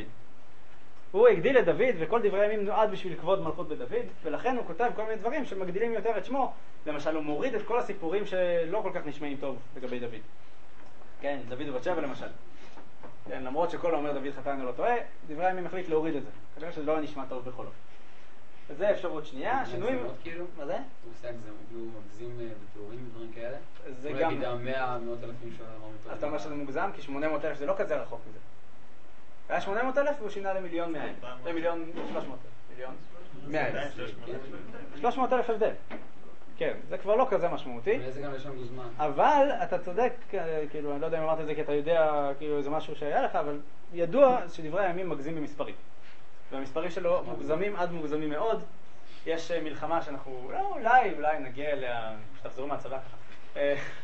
הוא הגדיל את דוד, וכל דברי הימים נועד בשביל כבוד מלכות בית דוד, ולכן הוא כותב כל מיני דברים שמגדילים יותר את שמו. למשל, הוא מוריד את כל הסיפורים שלא כל כך נשמעים טוב לגבי דוד. כן, דוד ובת שבע למשל. כן, למרות שכל אומר דוד חטאנו לא טועה, דברי הימים החליט להוריד את זה. כנראה שזה לא נשמע טוב בכל אופן. וזה אפשרות שנייה, שינויים... מה זה? הוא עושה הגזם, הוא מגזים בתיאורים ודברים כאלה? זה הוא גם... יגיד המאה, מאות אלפים שהוא אמר מתוך... אז אתה אומר שזה מוגזם, כי שמונה מאות אלף זה לא כזה רחוק מזה. היה שמונה מאות אלף והוא שינה למיליון מאה אלף. למיליון שלוש מאות אלף. מיליון מאה אלף. שלוש מאות אלף הבדל. כן, זה כבר לא כזה משמעותי. וזה גם לשון גוזמן. אבל אתה צודק, כאילו, אני לא יודע אם אמרת את זה כי אתה יודע, כאילו, זה משהו שהיה לך, אבל ידוע שדברי הימים מגזים במספרים. והמספרים שלו מוגזמים עד מוגזמים מאוד. יש מלחמה שאנחנו, לא, אולי, אולי נגיע אליה, שתחזרו מהצבא ככה,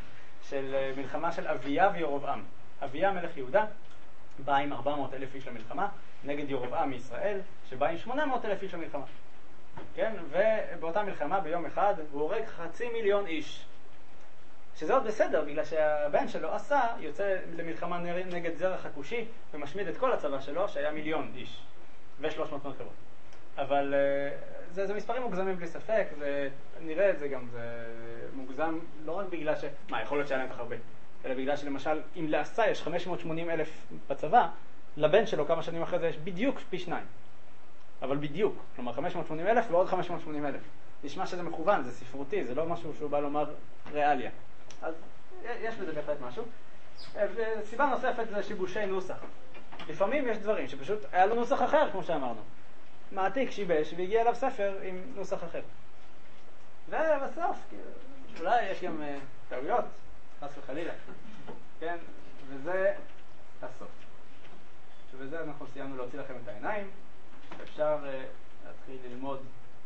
של מלחמה של אביה וירובעם. אביה מלך יהודה בא עם ארבע מאות אלף איש למלחמה, נגד ירובעם מישראל, שבא עם שמונה מאות אלף איש למלחמה. כן? ובאותה מלחמה ביום אחד הוא הורג חצי מיליון איש. שזה עוד בסדר, בגלל שהבן שלו עשה, יוצא למלחמה נגד זרח הכושי ומשמיד את כל הצבא שלו, שהיה מיליון איש ו-שלוש מאות מרכבות. אבל זה, זה מספרים מוגזמים בלי ספק, ונראה את זה גם, זה מוגזם לא רק בגלל ש... מה, יכול להיות שהיה להם כך הרבה, אלא בגלל שלמשל, אם לעשה יש חמש מאות ושמונים אלף בצבא, לבן שלו כמה שנים אחרי זה יש בדיוק פי שניים. אבל בדיוק, כלומר חמש מאות ושמונים אלף ועוד חמש מאות ושמונים אלף. נשמע שזה מכוון, זה ספרותי, זה לא משהו שהוא בא לומר ריאליה. אז יש בזה בהחלט משהו. סיבה נוספת זה שיבושי נוסח. לפעמים יש דברים שפשוט היה לו נוסח אחר, כמו שאמרנו. מעתיק שיבש והגיע אליו ספר עם נוסח אחר. ובסוף, אולי יש גם uh, טעויות, חס וחלילה. כן? וזה הסוף. ובזה אנחנו סיימנו להוציא לכם את העיניים. אפשר uh, להתחיל ללמוד,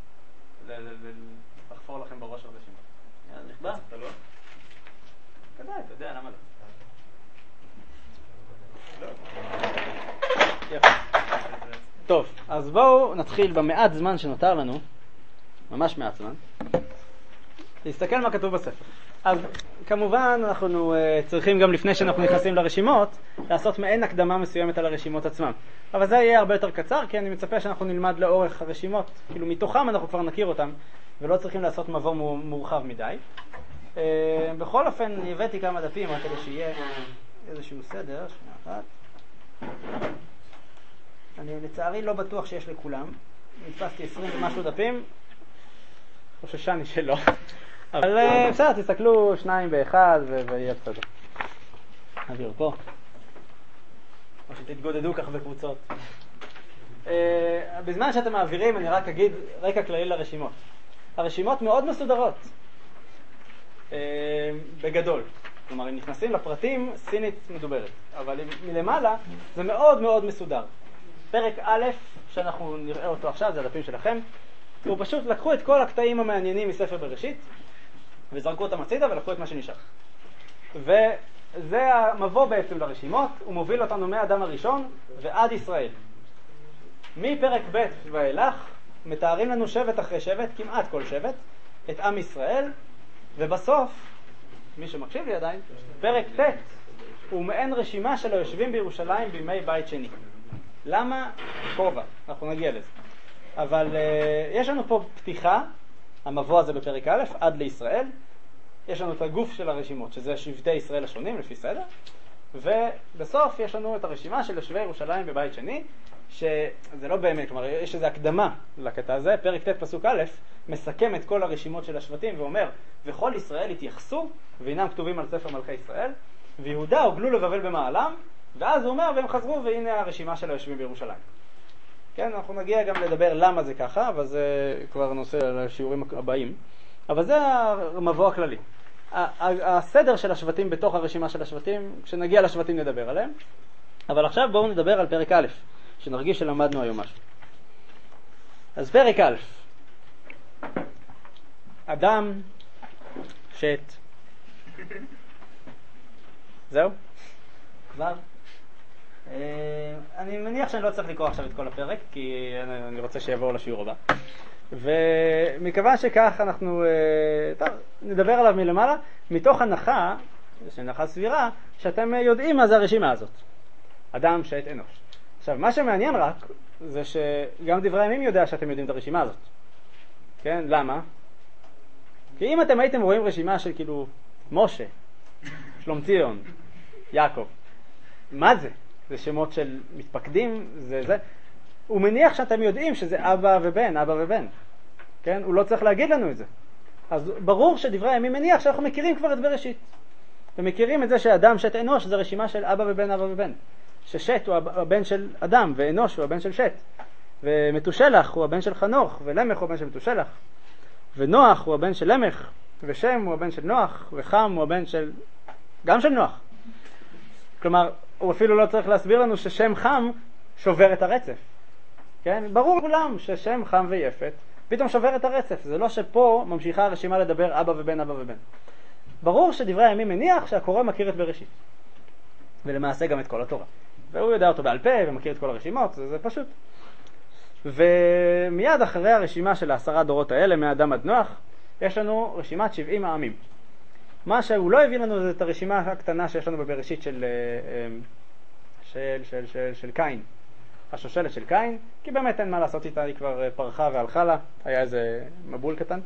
לחפור לכם בראש הרבה שמות. נכבד? אתה לא? כדאי, אתה יודע, למה לא? לא. יפה. טוב, אז בואו נתחיל במעט זמן שנותר לנו, ממש מעט זמן, להסתכל מה כתוב בספר. אז כמובן אנחנו uh, צריכים גם לפני שאנחנו נכנסים לרשימות, לעשות מעין הקדמה מסוימת על הרשימות עצמם. אבל זה יהיה הרבה יותר קצר, כי אני מצפה שאנחנו נלמד לאורך הרשימות, כאילו מתוכם אנחנו כבר נכיר אותם, ולא צריכים לעשות מבוא מורחב מדי. Uh, בכל אופן, הבאתי כמה דפים, רק כדי שיהיה איזשהו סדר, שנייה אחת. אני לצערי לא בטוח שיש לכולם. נתפסתי עשרים ומשהו דפים. חוששני שלא. אבל בסדר, תסתכלו שניים באחד ויהיה בסדר. נעביר פה. או שתתגודדו כך בקבוצות. בזמן שאתם מעבירים, אני רק אגיד רקע כללי לרשימות. הרשימות מאוד מסודרות. בגדול. כלומר, אם נכנסים לפרטים, סינית מדוברת. אבל מלמעלה זה מאוד מאוד מסודר. פרק א', שאנחנו נראה אותו עכשיו, זה הדפים שלכם, הוא פשוט לקחו את כל הקטעים המעניינים מספר בראשית, וזרקו אותם הצידה ולקחו את מה שנשאר. וזה המבוא בעצם לרשימות, הוא מוביל אותנו מהאדם הראשון ועד ישראל. מפרק ב' ואילך, מתארים לנו שבט אחרי שבט, כמעט כל שבט, את עם ישראל, ובסוף, מי שמקשיב לי עדיין, פרק ט' הוא מעין רשימה של היושבים בירושלים בימי בית שני. למה? כובע, אנחנו נגיע לזה. אבל uh, יש לנו פה פתיחה, המבוא הזה בפרק א', עד לישראל. יש לנו את הגוף של הרשימות, שזה שבטי ישראל השונים, לפי סדר. ובסוף יש לנו את הרשימה של יושבי ירושלים בבית שני, שזה לא באמת, כלומר, יש איזו הקדמה לקטע הזה. פרק ט' פסוק א' מסכם את כל הרשימות של השבטים ואומר, וכל ישראל התייחסו, והינם כתובים על ספר מלכי ישראל, ויהודה הוגלו לבבל במעלם, ואז הוא אומר, והם חזרו, והנה הרשימה של היושבים בירושלים. כן, אנחנו נגיע גם לדבר למה זה ככה, אבל זה כבר נושא לשיעורים הבאים. אבל זה המבוא הכללי. הסדר של השבטים בתוך הרשימה של השבטים, כשנגיע לשבטים נדבר עליהם. אבל עכשיו בואו נדבר על פרק א', שנרגיש שלמדנו היום משהו. אז פרק א', אדם, שת. זהו? כבר? אני מניח שאני לא צריך לקרוא עכשיו את כל הפרק, כי אני רוצה שיבואו לשיעור הבא. ומכיוון שכך אנחנו טוב, נדבר עליו מלמעלה, מתוך הנחה, הנחה סבירה, שאתם יודעים מה זה הרשימה הזאת. אדם, שת, אנוש. עכשיו, מה שמעניין רק, זה שגם דברי הימים יודע שאתם יודעים את הרשימה הזאת. כן? למה? כי אם אתם הייתם רואים רשימה של כאילו משה, שלומציון, יעקב, מה זה? זה שמות של מתפקדים, זה זה. הוא מניח שאתם יודעים שזה אבא ובן, אבא ובן. כן? הוא לא צריך להגיד לנו את זה. אז ברור שדברי הימים מניח שאנחנו מכירים כבר את בראשית. ומכירים את זה שאדם, שת, אנוש, זה רשימה של אבא ובן, אבא ובן. ששת הוא הבן של אדם, ואנוש הוא הבן של שת. ומתושלח הוא הבן של חנוך, ולמך הוא הבן של מתושלח. ונוח הוא הבן של למך, ושם הוא הבן של נוח, וחם הוא הבן של... גם של נוח. כלומר, הוא אפילו לא צריך להסביר לנו ששם חם שובר את הרצף. כן? ברור כולם ששם חם ויפת פתאום שובר את הרצף. זה לא שפה ממשיכה הרשימה לדבר אבא ובן, אבא ובן. ברור שדברי הימים מניח שהקורא מכיר את בראשית. ולמעשה גם את כל התורה. והוא יודע אותו בעל פה ומכיר את כל הרשימות, זה, זה פשוט. ומיד אחרי הרשימה של העשרה דורות האלה, מאדם עד נוח, יש לנו רשימת שבעים העמים. מה שהוא לא הביא לנו זה את הרשימה הקטנה שיש לנו בבראשית של, של, של, של, של קין, השושלת של קין, כי באמת אין מה לעשות איתה, היא כבר פרחה והלכה לה, היה איזה מבול קטן.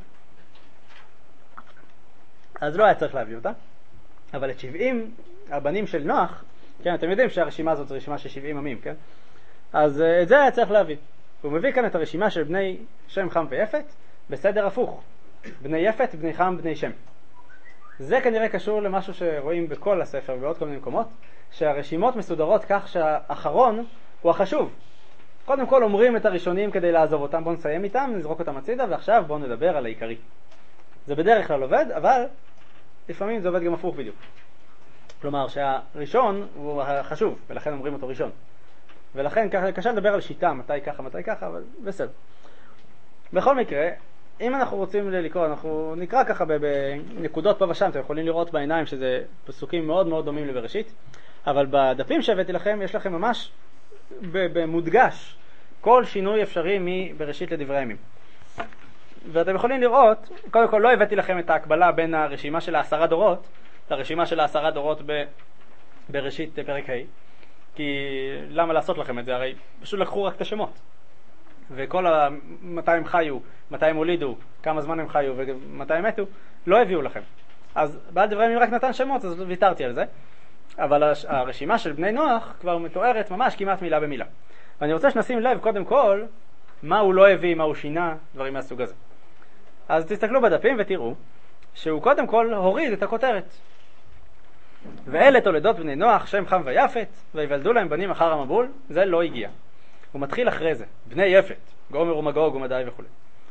אז לא היה צריך להביא אותה. אבל את שבעים הבנים של נוח, כן, אתם יודעים שהרשימה הזאת זו רשימה של שבעים עמים, כן? אז את זה היה צריך להביא. הוא מביא כאן את הרשימה של בני שם, חם ויפת בסדר הפוך. בני יפת, בני חם, בני שם. זה כנראה קשור למשהו שרואים בכל הספר ובעוד כל מיני מקומות, שהרשימות מסודרות כך שהאחרון הוא החשוב. קודם כל אומרים את הראשונים כדי לעזוב אותם, בואו נסיים איתם, נזרוק אותם הצידה, ועכשיו בואו נדבר על העיקרי. זה בדרך כלל עובד, אבל לפעמים זה עובד גם הפוך בדיוק. כלומר שהראשון הוא החשוב, ולכן אומרים אותו ראשון. ולכן קשה לדבר על שיטה, מתי ככה, מתי ככה, אבל בסדר. בכל מקרה, אם אנחנו רוצים לקרוא, אנחנו נקרא ככה בנקודות פה ושם, אתם יכולים לראות בעיניים שזה פסוקים מאוד מאוד דומים לבראשית, אבל בדפים שהבאתי לכם, יש לכם ממש במודגש כל שינוי אפשרי מבראשית לדברי הימים. ואתם יכולים לראות, קודם כל לא הבאתי לכם את ההקבלה בין הרשימה של העשרה דורות, לרשימה של העשרה דורות ב, בראשית פרק ה', כי למה לעשות לכם את זה? הרי פשוט לקחו רק את השמות. וכל מתי הם חיו, מתי הם הולידו, כמה זמן הם חיו ומתי הם מתו, לא הביאו לכם. אז בעל דברי הימים רק נתן שמות, אז ויתרתי על זה. אבל הרשימה של בני נוח כבר מתוארת ממש כמעט מילה במילה. ואני רוצה שנשים לב קודם כל מה הוא לא הביא, מה הוא שינה, דברים מהסוג הזה. אז תסתכלו בדפים ותראו שהוא קודם כל הוריד את הכותרת. ואלה תולדות בני נוח, שם, חם ויפת, ויוולדו להם בנים אחר המבול, זה לא הגיע. הוא מתחיל אחרי זה, בני יפת, גומר ומגוג ומדי וכו'.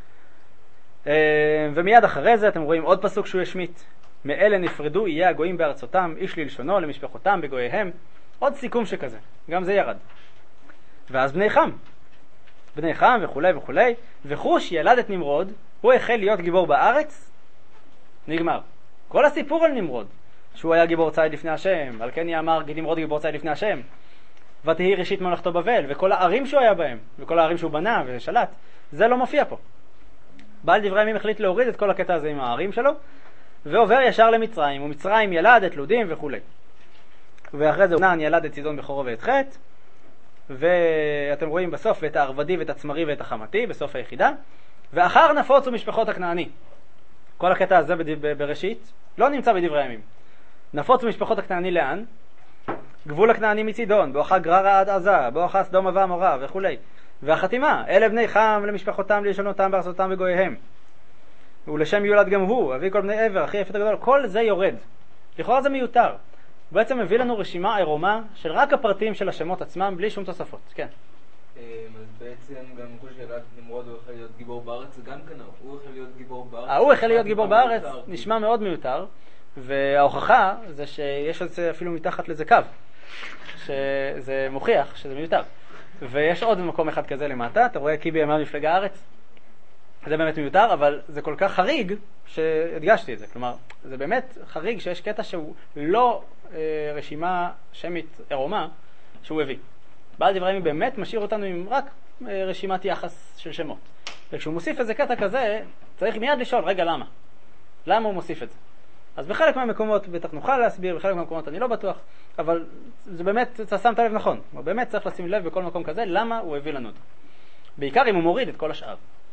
ומיד אחרי זה אתם רואים עוד פסוק שהוא השמיט. מאלה נפרדו יהיה הגויים בארצותם, איש ללשונו למשפחותם בגוייהם. עוד סיכום שכזה, גם זה ירד. ואז בני חם, בני חם וכו' וכו'. וחוש ילד את נמרוד, הוא החל להיות גיבור בארץ, נגמר. כל הסיפור על נמרוד, שהוא היה גיבור ציד לפני השם, על כן יאמר נמרוד גיבור ציד לפני השם, ותהי ראשית ממלכתו בבל, וכל הערים שהוא היה בהם, וכל הערים שהוא בנה ושלט, זה לא מופיע פה. בעל דברי הימים החליט להוריד את כל הקטע הזה עם הערים שלו, ועובר ישר למצרים, ומצרים ילד את לודים וכו'. ואחרי זה ענן ילד את צידון בכורו ואת חטא, ואתם רואים בסוף ואת הערבדי ואת הצמרי ואת החמתי, בסוף היחידה, ואחר נפוצו משפחות הכנעני. כל הקטע הזה בראשית לא נמצא בדברי הימים. נפוצו משפחות הכנעני לאן? גבול הכנעני מצידון, בואכה גררה עד עזה, בואכה סדום ועמורה וכו'. והחתימה, אלה בני חם למשפחותם לישונותם בארצותם וגוייהם. ולשם יולד גם הוא, אבי כל בני עבר, אחי יפת הגדול, כל זה יורד. לכאורה זה מיותר. הוא בעצם מביא לנו רשימה עירומה של רק הפרטים של השמות עצמם, בלי שום תוספות. כן. אז בעצם גם כל שאלת נמרוד הוא החל להיות גיבור בארץ, זה גם כאן, הוא החל להיות גיבור בארץ. הוא החל להיות גיבור בארץ, נשמע מאוד מיותר, וההוכחה זה שיש את זה אפילו מתחת לזה קו, שזה מוכיח שזה מיותר. ויש עוד מקום אחד כזה למטה, אתה רואה כי בימיו מפלגה הארץ, זה באמת מיותר, אבל זה כל כך חריג שהדגשתי את זה. כלומר, זה באמת חריג שיש קטע שהוא לא אה, רשימה שמית עירומה שהוא הביא. בעל דברי הימים באמת משאיר אותנו עם רק אה, רשימת יחס של שמות. וכשהוא מוסיף איזה קטע כזה, צריך מיד לשאול, רגע, למה? למה הוא מוסיף את זה? אז בחלק מהמקומות בטח נוכל להסביר, בחלק מהמקומות אני לא בטוח, אבל זה באמת, אתה שמת לב נכון. באמת צריך לשים לב בכל מקום כזה, למה הוא הביא לנו אותו. בעיקר אם הוא מוריד את כל השאר.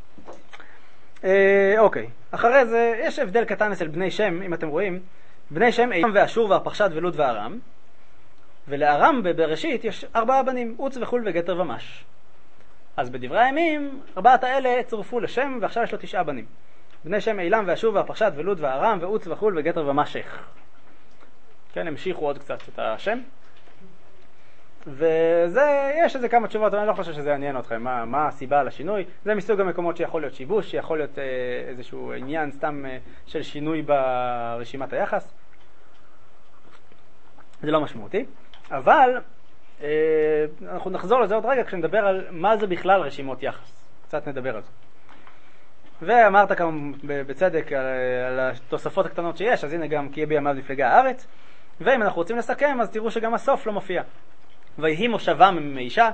אה, אוקיי, אחרי זה יש הבדל קטן אצל בני שם, אם אתם רואים, בני שם איים ואשור והפרשת ולוד וארם, ולארם בבראשית יש ארבעה בנים, עוץ וחול וגתר ומש. אז בדברי הימים, ארבעת האלה צורפו לשם, ועכשיו יש לו תשעה בנים. בני שם אילם ואשור והפרשת ולוד וארם, ועוץ וחול וגתר ומשך. כן, המשיכו עוד קצת את השם. וזה, יש איזה כמה תשובות, אבל אני לא חושב שזה יעניין אתכם, מה, מה הסיבה לשינוי. זה מסוג המקומות שיכול להיות שיבוש, שיכול להיות אה, איזשהו עניין סתם אה, של שינוי ברשימת היחס. זה לא משמעותי. אבל אה, אנחנו נחזור לזה עוד רגע כשנדבר על מה זה בכלל רשימות יחס. קצת נדבר על זה. ואמרת כאן בצדק על, על התוספות הקטנות שיש, אז הנה גם כי יהיה בימיו מפלגה הארץ. ואם אנחנו רוצים לסכם, אז תראו שגם הסוף לא מופיע. ויהי מושבם מאישה,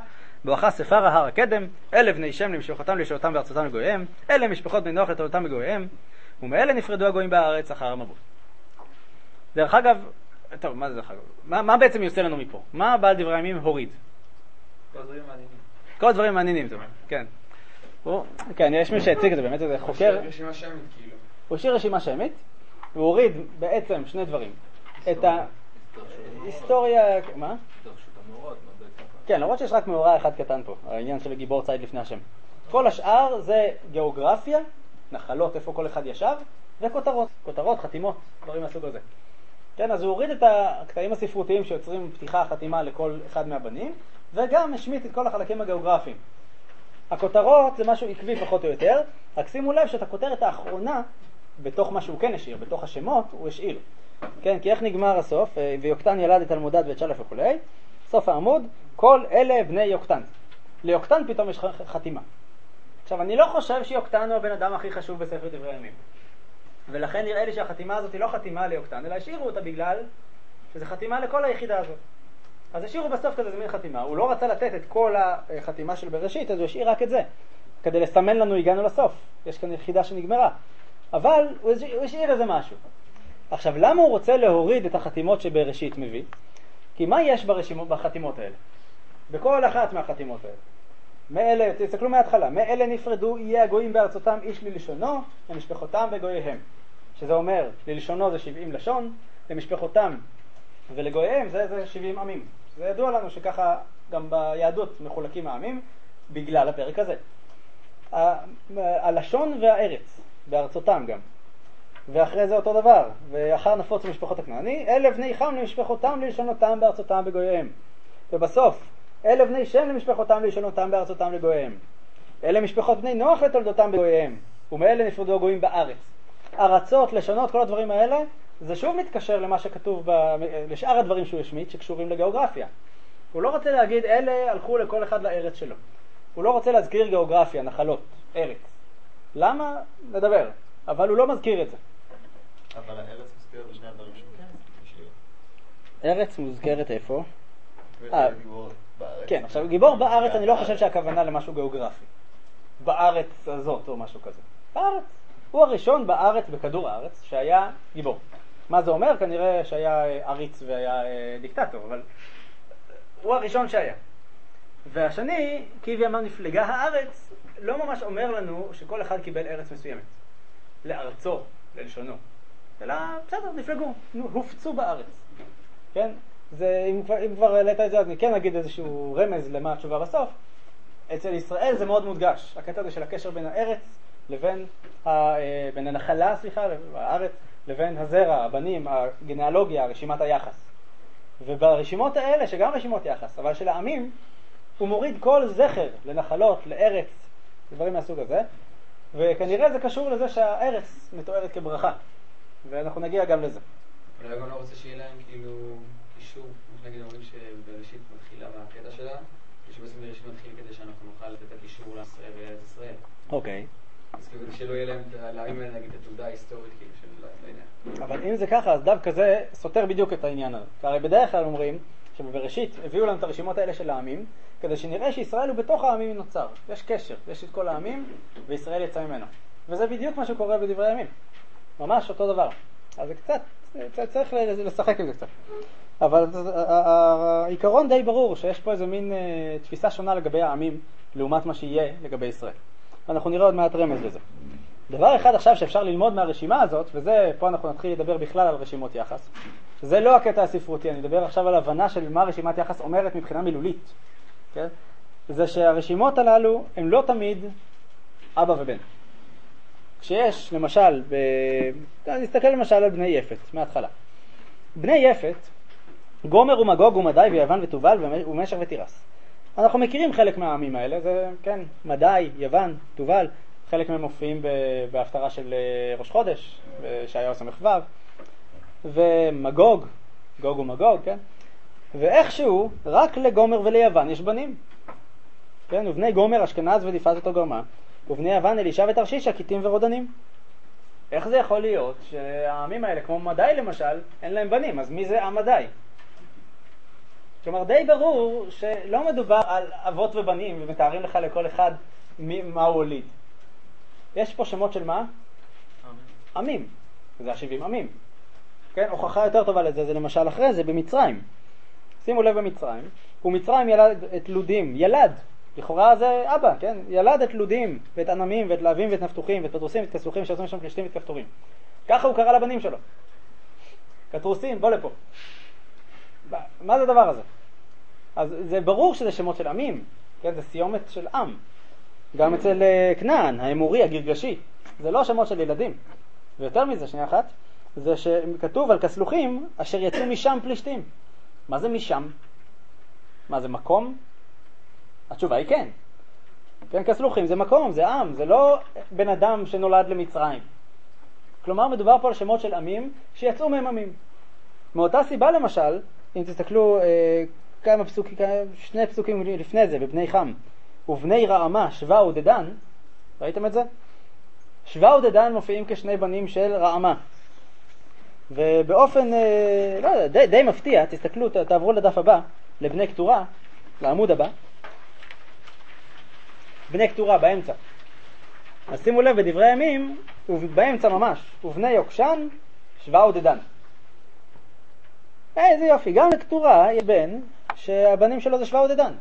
בואכה ספר ההר הקדם, אלה בני שם למשפחותם לישועתם בארצותם לגויהם, אלה משפחות בני נוח לתולדתם בגויהם, ומאלה נפרדו הגויים בארץ אחר המבול. דרך אגב, טוב, מה זה דרך אגב? מה, מה בעצם יוצא לנו מפה? מה בעל דברי הימים הוריד? כל הדברים מעניינים. כל הדברים מעניינים, זאת אומרת, כן. הוא, כן, יש מי שהציג את זה, באמת זה חוקר. הוא רשימה שמית, כאילו. הוא השאיר רשימה שמית, והוא הוריד בעצם שני דברים. את ההיסטוריה, מה? כן, למרות שיש רק מאורע אחד קטן פה, העניין של גיבור ציד לפני השם. כל השאר זה גיאוגרפיה, נחלות, איפה כל אחד ישב, וכותרות, כותרות, חתימות, דברים מהסוג הזה. כן, אז הוא הוריד את הקטעים הספרותיים שיוצרים פתיחה, חתימה לכל אחד מהבנים, וגם השמיט את כל החלקים הגיאוגרפיים. הכותרות זה משהו עקבי פחות או יותר, רק שימו לב שאת הכותרת האחרונה, בתוך מה שהוא כן השאיר, בתוך השמות, הוא השאיר. כן, כי איך נגמר הסוף? ויוקטן ילד את אלמודד ואת שלף וכו'. סוף העמוד, כל אלה בני יוקטן. ליוקטן פתאום יש חתימה. עכשיו, אני לא חושב שיוקטן הוא הבן אדם הכי חשוב בספר דברי הימים. ולכן נראה לי שהחתימה הזאת היא לא חתימה ליוקטן, אלא השאירו אותה בגלל שזה חתימה לכל היחידה הזאת. אז השאירו בסוף כזה זמין חתימה. הוא לא רצה לתת את כל החתימה של בראשית, אז הוא השאיר רק את זה. כדי לסמן לנו, הגענו לסוף. יש כאן יחידה שנגמרה. אבל הוא השאיר איזה משהו. עכשיו, למה הוא רוצה להוריד את החתימות שבראשית מביא? כי מה יש ברשימות, בחתימות האלה? בכל אחת מהחתימות האלה. מאלה, תסתכלו מההתחלה, מאלה נפרדו יהיה הגויים בארצותם איש ללשונו, למשפחותם וגוייהם. שזה אומר, ללשונו זה שבעים לשון, למשפחותם ולגוייהם זה, זה שבעים עמים. זה ידוע לנו שככה גם ביהדות מחולקים העמים, בגלל הפרק הזה. הלשון והארץ, בארצותם גם. ואחרי זה אותו דבר, ואחר נפוץ משפחות הכנעני, אלה בני חם למשפחותם ללשונותם בארצותם בגוייהם. ובסוף, אלה בני שם למשפחותם ללשונותם בארצותם לגוייהם. אלה משפחות בני נוח לתולדותם בגוייהם, ומאלה נפרדו הגויים בארץ. ארצות, לשונות, כל הדברים האלה, זה שוב מתקשר למה שכתוב, ב... לשאר הדברים שהוא השמיט, שקשורים לגיאוגרפיה. הוא לא רוצה להגיד, אלה הלכו לכל אחד לארץ שלו. הוא לא רוצה להזכיר גיאוגרפיה, נחלות, ארץ. למה? נדבר. אבל הוא לא מזכיר את זה. אבל הארץ מוזכרת בשני הדברים שלו. ארץ מוזכרת איפה? גיבור בארץ. כן, עכשיו גיבור בארץ אני לא חושב שהכוונה למשהו גיאוגרפי. בארץ הזאת או משהו כזה. בארץ. הוא הראשון בארץ, בכדור הארץ, שהיה גיבור. מה זה אומר? כנראה שהיה עריץ והיה דיקטטור, אבל הוא הראשון שהיה. והשני, כי ויאמר נפלגה הארץ, לא ממש אומר לנו שכל אחד קיבל ארץ מסוימת. לארצו, ללשונו. אלא, בסדר, נפלגו, הופצו בארץ. כן? זה, אם כבר, אם כבר העלית את זה, אז אני כן אגיד איזשהו רמז למה התשובה בסוף. אצל ישראל זה מאוד מודגש. הקטע הזה של הקשר בין הארץ לבין, ה, בין הנחלה, סליחה, הארץ, לבין הזרע, הבנים, הגנאלוגיה, רשימת היחס. וברשימות האלה, שגם רשימות יחס, אבל של העמים, הוא מוריד כל זכר לנחלות, לארץ, דברים מהסוג הזה. וכנראה זה קשור לזה שהארץ מתוארת כברכה. ואנחנו נגיע גם לזה. אולי גם לא רוצה שיהיה להם כאילו קישור, כמו שנגיד אומרים שבראשית מתחילה מהקטע שלה, ושבעצם בראשית מתחיל כדי שאנחנו נוכל לתת את הקישור לישראל ולארץ ישראל. אוקיי. אז כאילו שלא יהיה להם, להרים להם נגיד את התעודה ההיסטורית כאילו של העניין. אבל אם זה ככה, אז דווקא זה סותר בדיוק את העניין הזה. כי הרי בדרך כלל אומרים שבבראשית הביאו לנו את הרשימות האלה של העמים, כדי שנראה שישראל הוא בתוך העמים נוצר. יש קשר, יש את כל העמים, וישראל יצא ממנו. וזה בדיוק מה שקורה בדברי הימים. ממש אותו דבר. אז זה קצת, צריך לשחק עם זה קצת. אבל העיקרון די ברור שיש פה איזה מין תפיסה שונה לגבי העמים, לעומת מה שיהיה לגבי ישראל. אנחנו נראה עוד מעט רמז לזה. דבר אחד עכשיו שאפשר ללמוד מהרשימה הזאת, וזה, פה אנחנו נתחיל לדבר בכלל על רשימות יחס. זה לא הקטע הספרותי, אני מדבר עכשיו על הבנה של מה רשימת יחס אומרת מבחינה מילולית. כן? זה שהרשימות הללו הם לא תמיד אבא ובן. כשיש, למשל, ב... נסתכל למשל על בני יפת, מההתחלה. בני יפת, גומר ומגוג ומדי ויוון ותובל ומשך ותירס. אנחנו מכירים חלק מהעמים האלה, זה, כן, מדי, יוון, תובל, חלק מהם מופיעים בהפטרה של ראש חודש, שהיה סמך ו', ומגוג, גוג ומגוג, כן? ואיכשהו, רק לגומר וליוון יש בנים. כן, ובני גומר, אשכנז ודיפת אותו גרמה, ובני יוון, אלישע ותרשישה, קיטים ורודנים. איך זה יכול להיות שהעמים האלה, כמו מדי למשל, אין להם בנים, אז מי זה המדי? כלומר, די ברור שלא מדובר על אבות ובנים ומתארים לך לכל אחד מי, מה הוא הוליד. יש פה שמות של מה? עמים. זה השבעים עמים. כן, הוכחה יותר טובה לזה, זה למשל אחרי זה במצרים. שימו לב במצרים, ומצרים ילד את לודים, ילד. לכאורה זה אבא, כן? ילד את לודים ואת ענמים ואת להבים ואת נפתוחים ואת פטרוסים ואת כסלוחים שעושים שם פלשתים ואת כפתורים. ככה הוא קרא לבנים שלו. כתרוסים, בוא לפה. מה זה הדבר הזה? אז זה ברור שזה שמות של עמים, כן? זה סיומת של עם. גם אצל כנען, האמורי, הגרגשי, זה לא שמות של ילדים. ויותר מזה, שנייה אחת, זה שכתוב על כסלוחים אשר יצאו משם פלישתים. מה זה משם? מה זה מקום? התשובה היא כן. כן, כסלוחים זה מקום, זה עם, זה לא בן אדם שנולד למצרים. כלומר, מדובר פה על שמות של עמים שיצאו מהם עמים. מאותה סיבה למשל, אם תסתכלו אה, כמה פסוקים, שני פסוקים לפני זה, בבני חם, ובני רעמה, שווה ודדן, ראיתם את זה? שווה ודדן מופיעים כשני בנים של רעמה. ובאופן, אה, לא יודע, די, די מפתיע, תסתכלו, ת, תעברו לדף הבא, לבני כתורה, לעמוד הבא. בני כתורה באמצע. אז שימו לב, בדברי הימים, באמצע ממש, ובני יוקשן, שווה ודדן. איזה יופי, גם לכתורה יש בן שהבנים שלו זה שווה ודדן.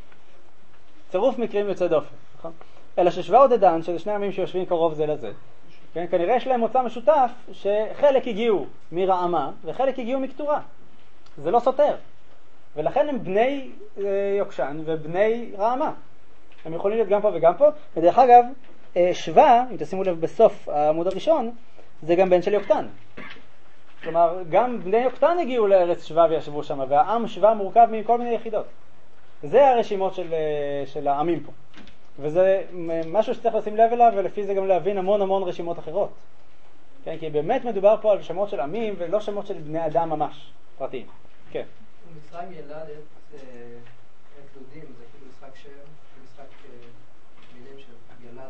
צירוף מקרים יוצא דופן, נכון? אלא ששווה ודדן, שזה שני עמים שיושבים קרוב זה לזה, כן? כנראה יש להם מוצא משותף שחלק הגיעו מרעמה וחלק הגיעו מכתורה. זה לא סותר. ולכן הם בני יוקשן ובני רעמה. הם יכולים להיות גם פה וגם פה. ודרך אגב, שווה, אם תשימו לב בסוף העמוד הראשון, זה גם בן של יוקטן. כלומר, גם בני יוקטן הגיעו לארץ שווה וישבו שם, והעם שווה מורכב מכל מיני יחידות. זה הרשימות של, של העמים פה. וזה משהו שצריך לשים לב אליו, ולפי זה גם להבין המון המון רשימות אחרות. כן? כי באמת מדובר פה על שמות של עמים, ולא שמות של בני אדם ממש, פרטיים. כן. מצרים ילד את לודים, זה כאילו משחק שם, משחק מילים של ילד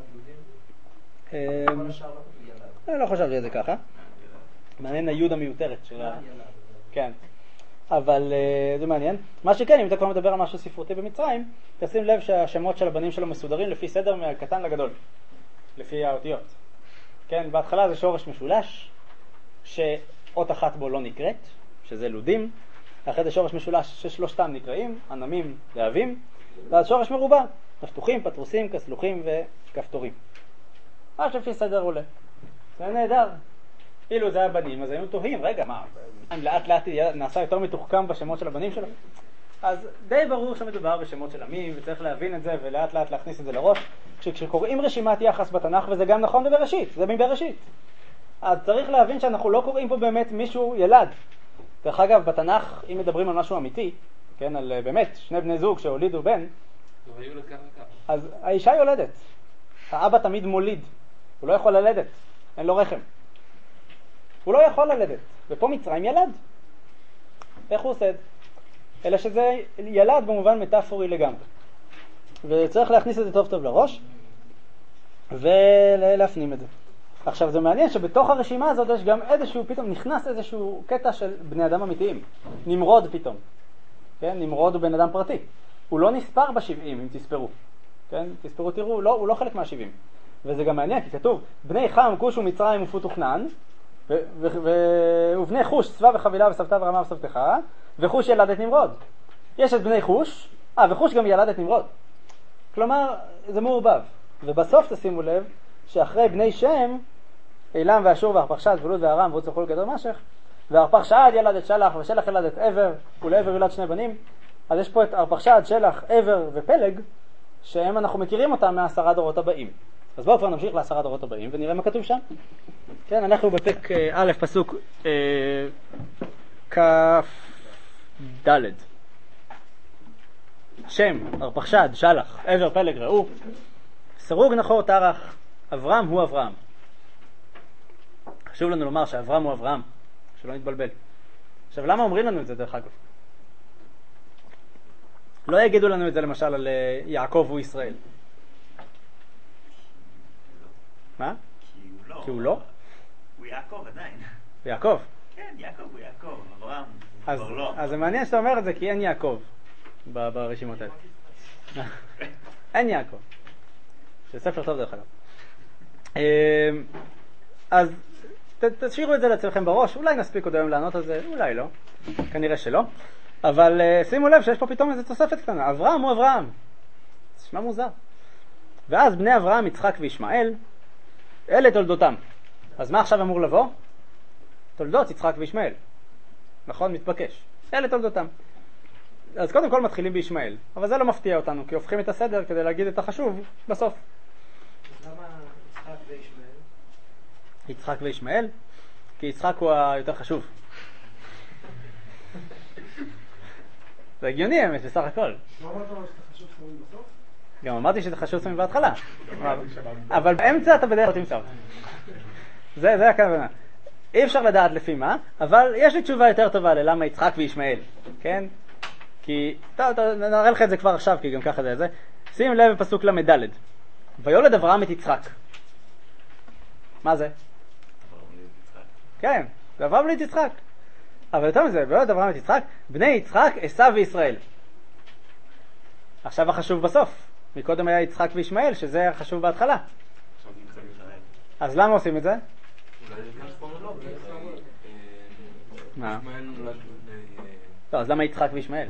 לודים. כל השאר לא כתוב ילד. אני לא חשבתי על זה ככה. מעניין היוד המיותרת של ה... כן. אבל uh, זה מעניין. מה שכן, אם אתה כבר מדבר על משהו ספרותי במצרים, תשים לב שהשמות של הבנים שלו מסודרים לפי סדר מהקטן לגדול. לפי האותיות. כן, בהתחלה זה שורש משולש, שאות אחת בו לא נקראת, שזה לודים. אחרי זה שורש משולש ששלושתם נקראים, ענמים, להבים. ואז שורש מרובע, נפתוחים, פטרוסים, כסלוחים וכפתורים. מה שלפי סדר עולה. זה נהדר. אילו זה הבנים, אז היינו תוהים, רגע, מה, לאט לאט נעשה יותר מתוחכם בשמות של הבנים שלו? אז די ברור שמדובר בשמות של עמים, וצריך להבין את זה ולאט לאט להכניס את זה לראש. כשקוראים רשימת יחס בתנ"ך, וזה גם נכון בבראשית, זה מבראשית. אז צריך להבין שאנחנו לא קוראים פה באמת מישהו ילד. דרך אגב, בתנ"ך, אם מדברים על משהו אמיתי, כן, על באמת שני בני זוג שהולידו בן, אז האישה יולדת. האבא תמיד מוליד, הוא לא יכול ללדת, אין לו רחם. הוא לא יכול ללדת, ופה מצרים ילד. איך הוא עושה את זה? אלא שזה ילד במובן מטאפורי לגמרי. וצריך להכניס את זה טוב טוב לראש, ולהפנים את זה. עכשיו זה מעניין שבתוך הרשימה הזאת יש גם איזשהו, פתאום נכנס איזשהו קטע של בני אדם אמיתיים. נמרוד פתאום. כן? נמרוד הוא בן אדם פרטי. הוא לא נספר בשבעים, אם תספרו. כן? תספרו, תראו, הוא לא, הוא לא חלק מהשבעים. וזה גם מעניין, כי כתוב, בני חם, כוש ומצרים ופות וכנען, ו- ו- ו- ובני חוש, צבא וחבילה וסבתה ורמה וסבתך, וחוש ילד את נמרוד. יש את בני חוש, אה, וחוש גם ילד את נמרוד. כלומר, זה מעורבב. ובסוף תשימו לב, שאחרי בני שם, אילם ואשור והרפחשד ולוד וארם ועוד זכול גדר משך, והרפחשד ילד את שלח ושלח ילד את עבר, ולעבר ילד שני בנים. אז יש פה את הרפחשד, שלח, עבר ופלג, שהם אנחנו מכירים אותם מעשרה דורות הבאים. אז בואו כבר נמשיך לעשרה דורות הבאים ונראה מה כתוב שם. כן, אנחנו בפרק א' פסוק כף ד'. שם, הרפחשד, שלח, עבר, פלג, ראו. סרוג נחור תרח, אברהם הוא אברהם. חשוב לנו לומר שאברהם הוא אברהם, שלא נתבלבל. עכשיו, למה אומרים לנו את זה דרך אגב? לא יגידו לנו את זה למשל על יעקב הוא ישראל. מה? כי הוא לא. כי הוא לא? הוא יעקב עדיין. יעקב? כן, יעקב הוא יעקב. אברהם אז, אז זה מעניין שאתה אומר את זה, כי אין יעקב ב- ברשימות האלה. אין יעקב. זה ספר טוב דרך אגב. אז ת, תשאירו את זה לעצמכם בראש, אולי נספיק עוד היום לענות על זה, אולי לא, כנראה שלא. אבל שימו לב שיש פה פתאום איזו תוספת קטנה, אברהם הוא אברהם. זה שמה מוזר. ואז בני אברהם, יצחק וישמעאל, אלה תולדותם. אז מה עכשיו אמור לבוא? תולדות יצחק וישמעאל. נכון? מתבקש. אלה תולדותם. אז קודם כל מתחילים בישמעאל, אבל זה לא מפתיע אותנו, כי הופכים את הסדר כדי להגיד את החשוב בסוף. אז למה יצחק וישמעאל? יצחק וישמעאל? כי יצחק הוא היותר חשוב. זה הגיוני האמת, בסך הכל. לא אמרת לו שאתה חשוב סמויים בסוף? גם אמרתי שזה חשוב סמויים בהתחלה. אבל באמצע אתה בדרך לא תמצא אותה. זה, זה הכוונה. אי אפשר לדעת לפי מה, אבל יש לי תשובה יותר טובה ללמה יצחק וישמעאל. כן? כי, טוב, טוב, נראה לך את זה כבר עכשיו, כי גם ככה זה זה. שים לב בפסוק למדלת. ויולד אברהם את יצחק. מה זה? כן, זה אברהם וליד יצחק. אבל יותר מזה, ויולד אברהם את יצחק, בני יצחק, עשיו וישראל. עכשיו החשוב בסוף. מקודם היה יצחק וישמעאל, שזה החשוב בהתחלה. אז למה עושים את זה? מה? לא, אז למה יצחק וישמעאל?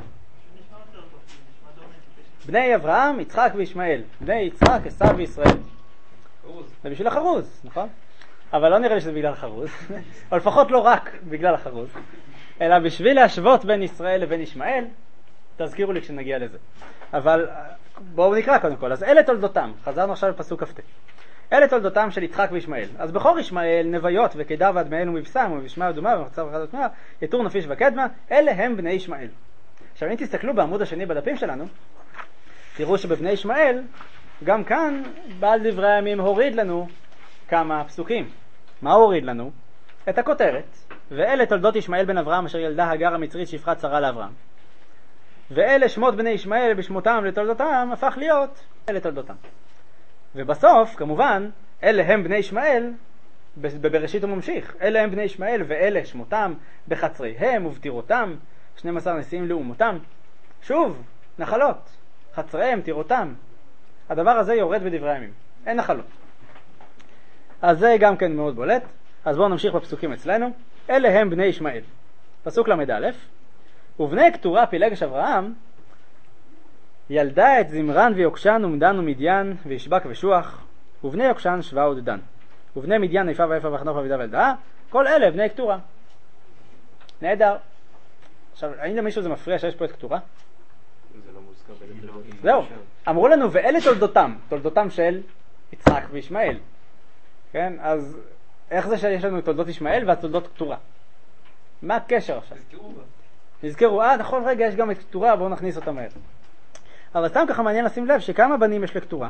בני אברהם, יצחק וישמעאל. בני יצחק, עשיו וישראל. זה בשביל החרוז, נכון? אבל לא נראה לי שזה בגלל החרוז. או לפחות לא רק בגלל החרוז. אלא בשביל להשוות בין ישראל לבין ישמעאל, תזכירו לי כשנגיע לזה. אבל בואו נקרא קודם כל. אז אלה תולדותם. חזרנו עכשיו לפסוק כ"ט. אלה תולדותם של יצחק וישמעאל. אז בכור ישמעאל, נביות וקדר ועדמאל ומבשם ומבשמה ודומה ומחצב וחד ותמר, יתור נפיש וקדמה, אלה הם בני ישמעאל. עכשיו אם תסתכלו בעמוד השני בדפים שלנו, תראו שבבני ישמעאל, גם כאן בעל דברי הימים הוריד לנו כמה פסוקים. מה הוריד לנו? את הכותרת. ואלה תולדות ישמעאל בן אברהם אשר ילדה הגר המצרית שפחת שרה לאברהם. ואלה שמות בני ישמעאל בשמותם לתולדותם הפך להיות אלה תולדותם. ובסוף כמובן אלה הם בני ישמעאל בבראשית הוא ממשיך. אלה הם בני ישמעאל ואלה שמותם בחצריהם ובטירותם, שנים עשר נשיאים לאומותם. שוב, נחלות, חצריהם, טירותם. הדבר הזה יורד בדברי הימים. אין נחלות. אז זה גם כן מאוד בולט. אז בואו נמשיך בפסוקים אצלנו. אלה הם בני ישמעאל. פסוק למד א', ובני כתורה פילגש אברהם ילדה את זמרן ויוקשן ומדן ומדיין וישבק ושוח, ובני יוקשן שווה ודדן. ובני מדיין איפה ואיפה וחנוך ובידה וילדה, כל אלה בני כתורה. נהדר. עכשיו, האם למישהו זה מפריע שיש פה את כתורה? זה לא מוזכר בלב. זהו. אמרו לנו, ואלה תולדותם, תולדותם של יצחק וישמעאל. כן, אז איך זה שיש לנו תולדות ישמעאל והתולדות כתורה? מה הקשר עכשיו? תזכרו בה. נזכרו, אה, נכון, רגע, יש גם את כתורה, בואו נכניס אותה מהר. אבל סתם ככה מעניין לשים לב שכמה בנים יש לכתורה?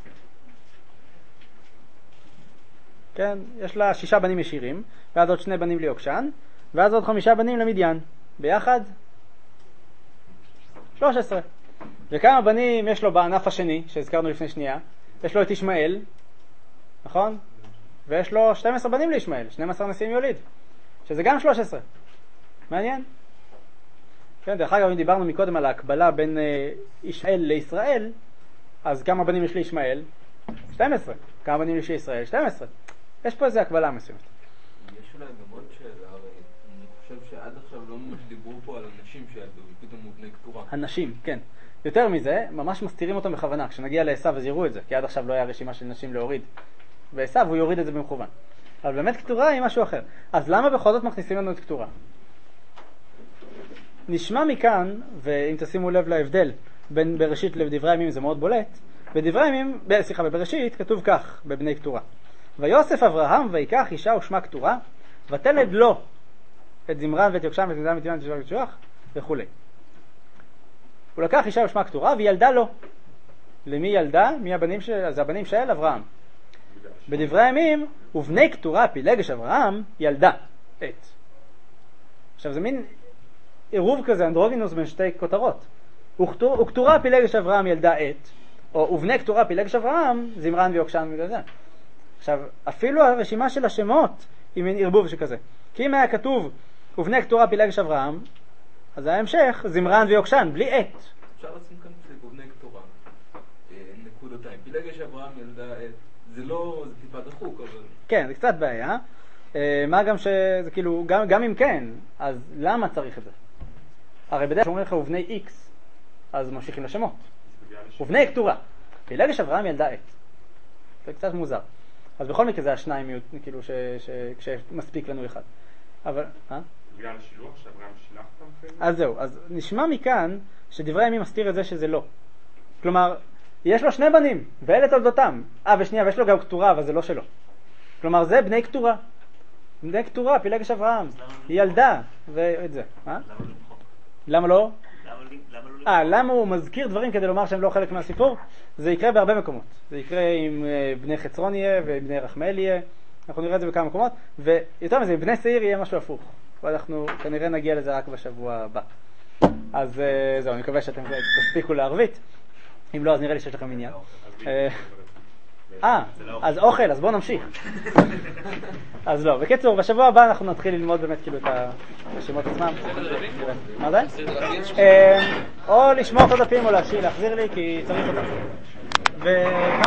כן, יש לה שישה בנים ישירים, ואז עוד שני בנים ליוקשן, ואז עוד חמישה בנים למדיין. ביחד? שלוש עשרה. וכמה בנים יש לו בענף השני, שהזכרנו לפני שנייה? יש לו את ישמעאל, נכון? ויש לו שנים עשר בנים לישמעאל, שנים עשר נשיאים יוליד, שזה גם שלוש עשרה. מעניין? כן, דרך אגב, אם דיברנו מקודם על ההקבלה בין ישמעאל לישראל, אז כמה בנים יש לישמעאל? שתים עשרה. כמה בנים יש לישראל? שתים עשרה. יש פה איזו הקבלה מסוימת. יש אולי גם עוד שאלה, הרי אני חושב שעד עכשיו לא ממש דיברו פה על אנשים שילדו, פתאום הוא בני כתורה. הנשים, כן. יותר מזה, ממש מסתירים אותם בכוונה. כשנגיע לעשיו אז יראו את זה, כי עד עכשיו לא היה רשימה של נשים להוריד. ועשיו הוא יוריד את זה במכוון. אבל באמת כתורה היא משהו אחר. אז למה בכל זאת מכניסים לנו את כתורה? נשמע מכאן, ואם תשימו לב להבדל בין בראשית לדברי הימים, זה מאוד בולט. בדברי הימים, סליחה, בבראשית כתוב כך בבני כתורה. ויוסף אברהם ויקח אישה ושמה כתורה, ותלד לו את זמרן ואת יוקשן ואת מדיין ואת יוקשן ואת שוח וכו'. הוא לקח אישה ושמה כתורה וילדה לו. למי ילדה? מי הבנים של... זה הבנים של אברהם. בדברי הימים, ובני כתורה פילגש אברהם ילדה את. עכשיו זה מין עירוב כזה, אנדרוגינוס בין שתי כותרות. וכתורה פילגש אברהם ילדה את, או ובני כתורה פילגש אברהם זמרן ויוקשן וזה. עכשיו, אפילו הרשימה של השמות היא מין ערבוב שכזה. כי אם היה כתוב ובני כתורה פילגש אברהם, אז ההמשך, זמרן ויוקשן, בלי עת. אפשר לשים כאן בבני קטורה, נקודתיים. פילגש אברהם ילדה עת, זה לא, זה טיפה דחוק, אבל... כן, זה קצת בעיה. מה גם שזה כאילו, גם, גם אם כן, אז למה צריך את זה? הרי בדרך כלל אומרים לך ובני איקס, אז ממשיכים לשמות. ובני קטורה. פילגש אברהם ילדה עת. זה קצת מוזר. אז בכל מקרה זה השניים, כאילו, כשמספיק לנו אחד. אבל, אה? בגלל השילוח שאברהם שילח אותם? אז זהו, אז נשמע מכאן שדברי הימים מסתיר את זה שזה לא. כלומר, יש לו שני בנים, ואלה תולדותם. אה, ושנייה, ויש לו גם קטורה, אבל זה לא שלו. כלומר, זה בני קטורה. בני קטורה, פילגש אברהם. היא ילדה, ואת זה. אה? למה לא? אה, למה הוא מזכיר דברים כדי לומר שהם לא חלק מהסיפור? זה יקרה בהרבה מקומות. זה יקרה עם בני חצרון יהיה, ובני רחמאל יהיה. אנחנו נראה את זה בכמה מקומות. ויותר מזה, עם בני שעיר יהיה משהו הפוך. ואנחנו כנראה נגיע לזה רק בשבוע הבא. אז זהו, אני מקווה שאתם תספיקו לערבית. אם לא, אז נראה לי שיש לכם עניין. אה, אז אוכל, אז בואו נמשיך. אז לא, בקיצור, בשבוע הבא אנחנו נתחיל ללמוד באמת כאילו את השמות עצמם. מה זה? או לשמור את הדפים או להחזיר לי, כי צריך אותם.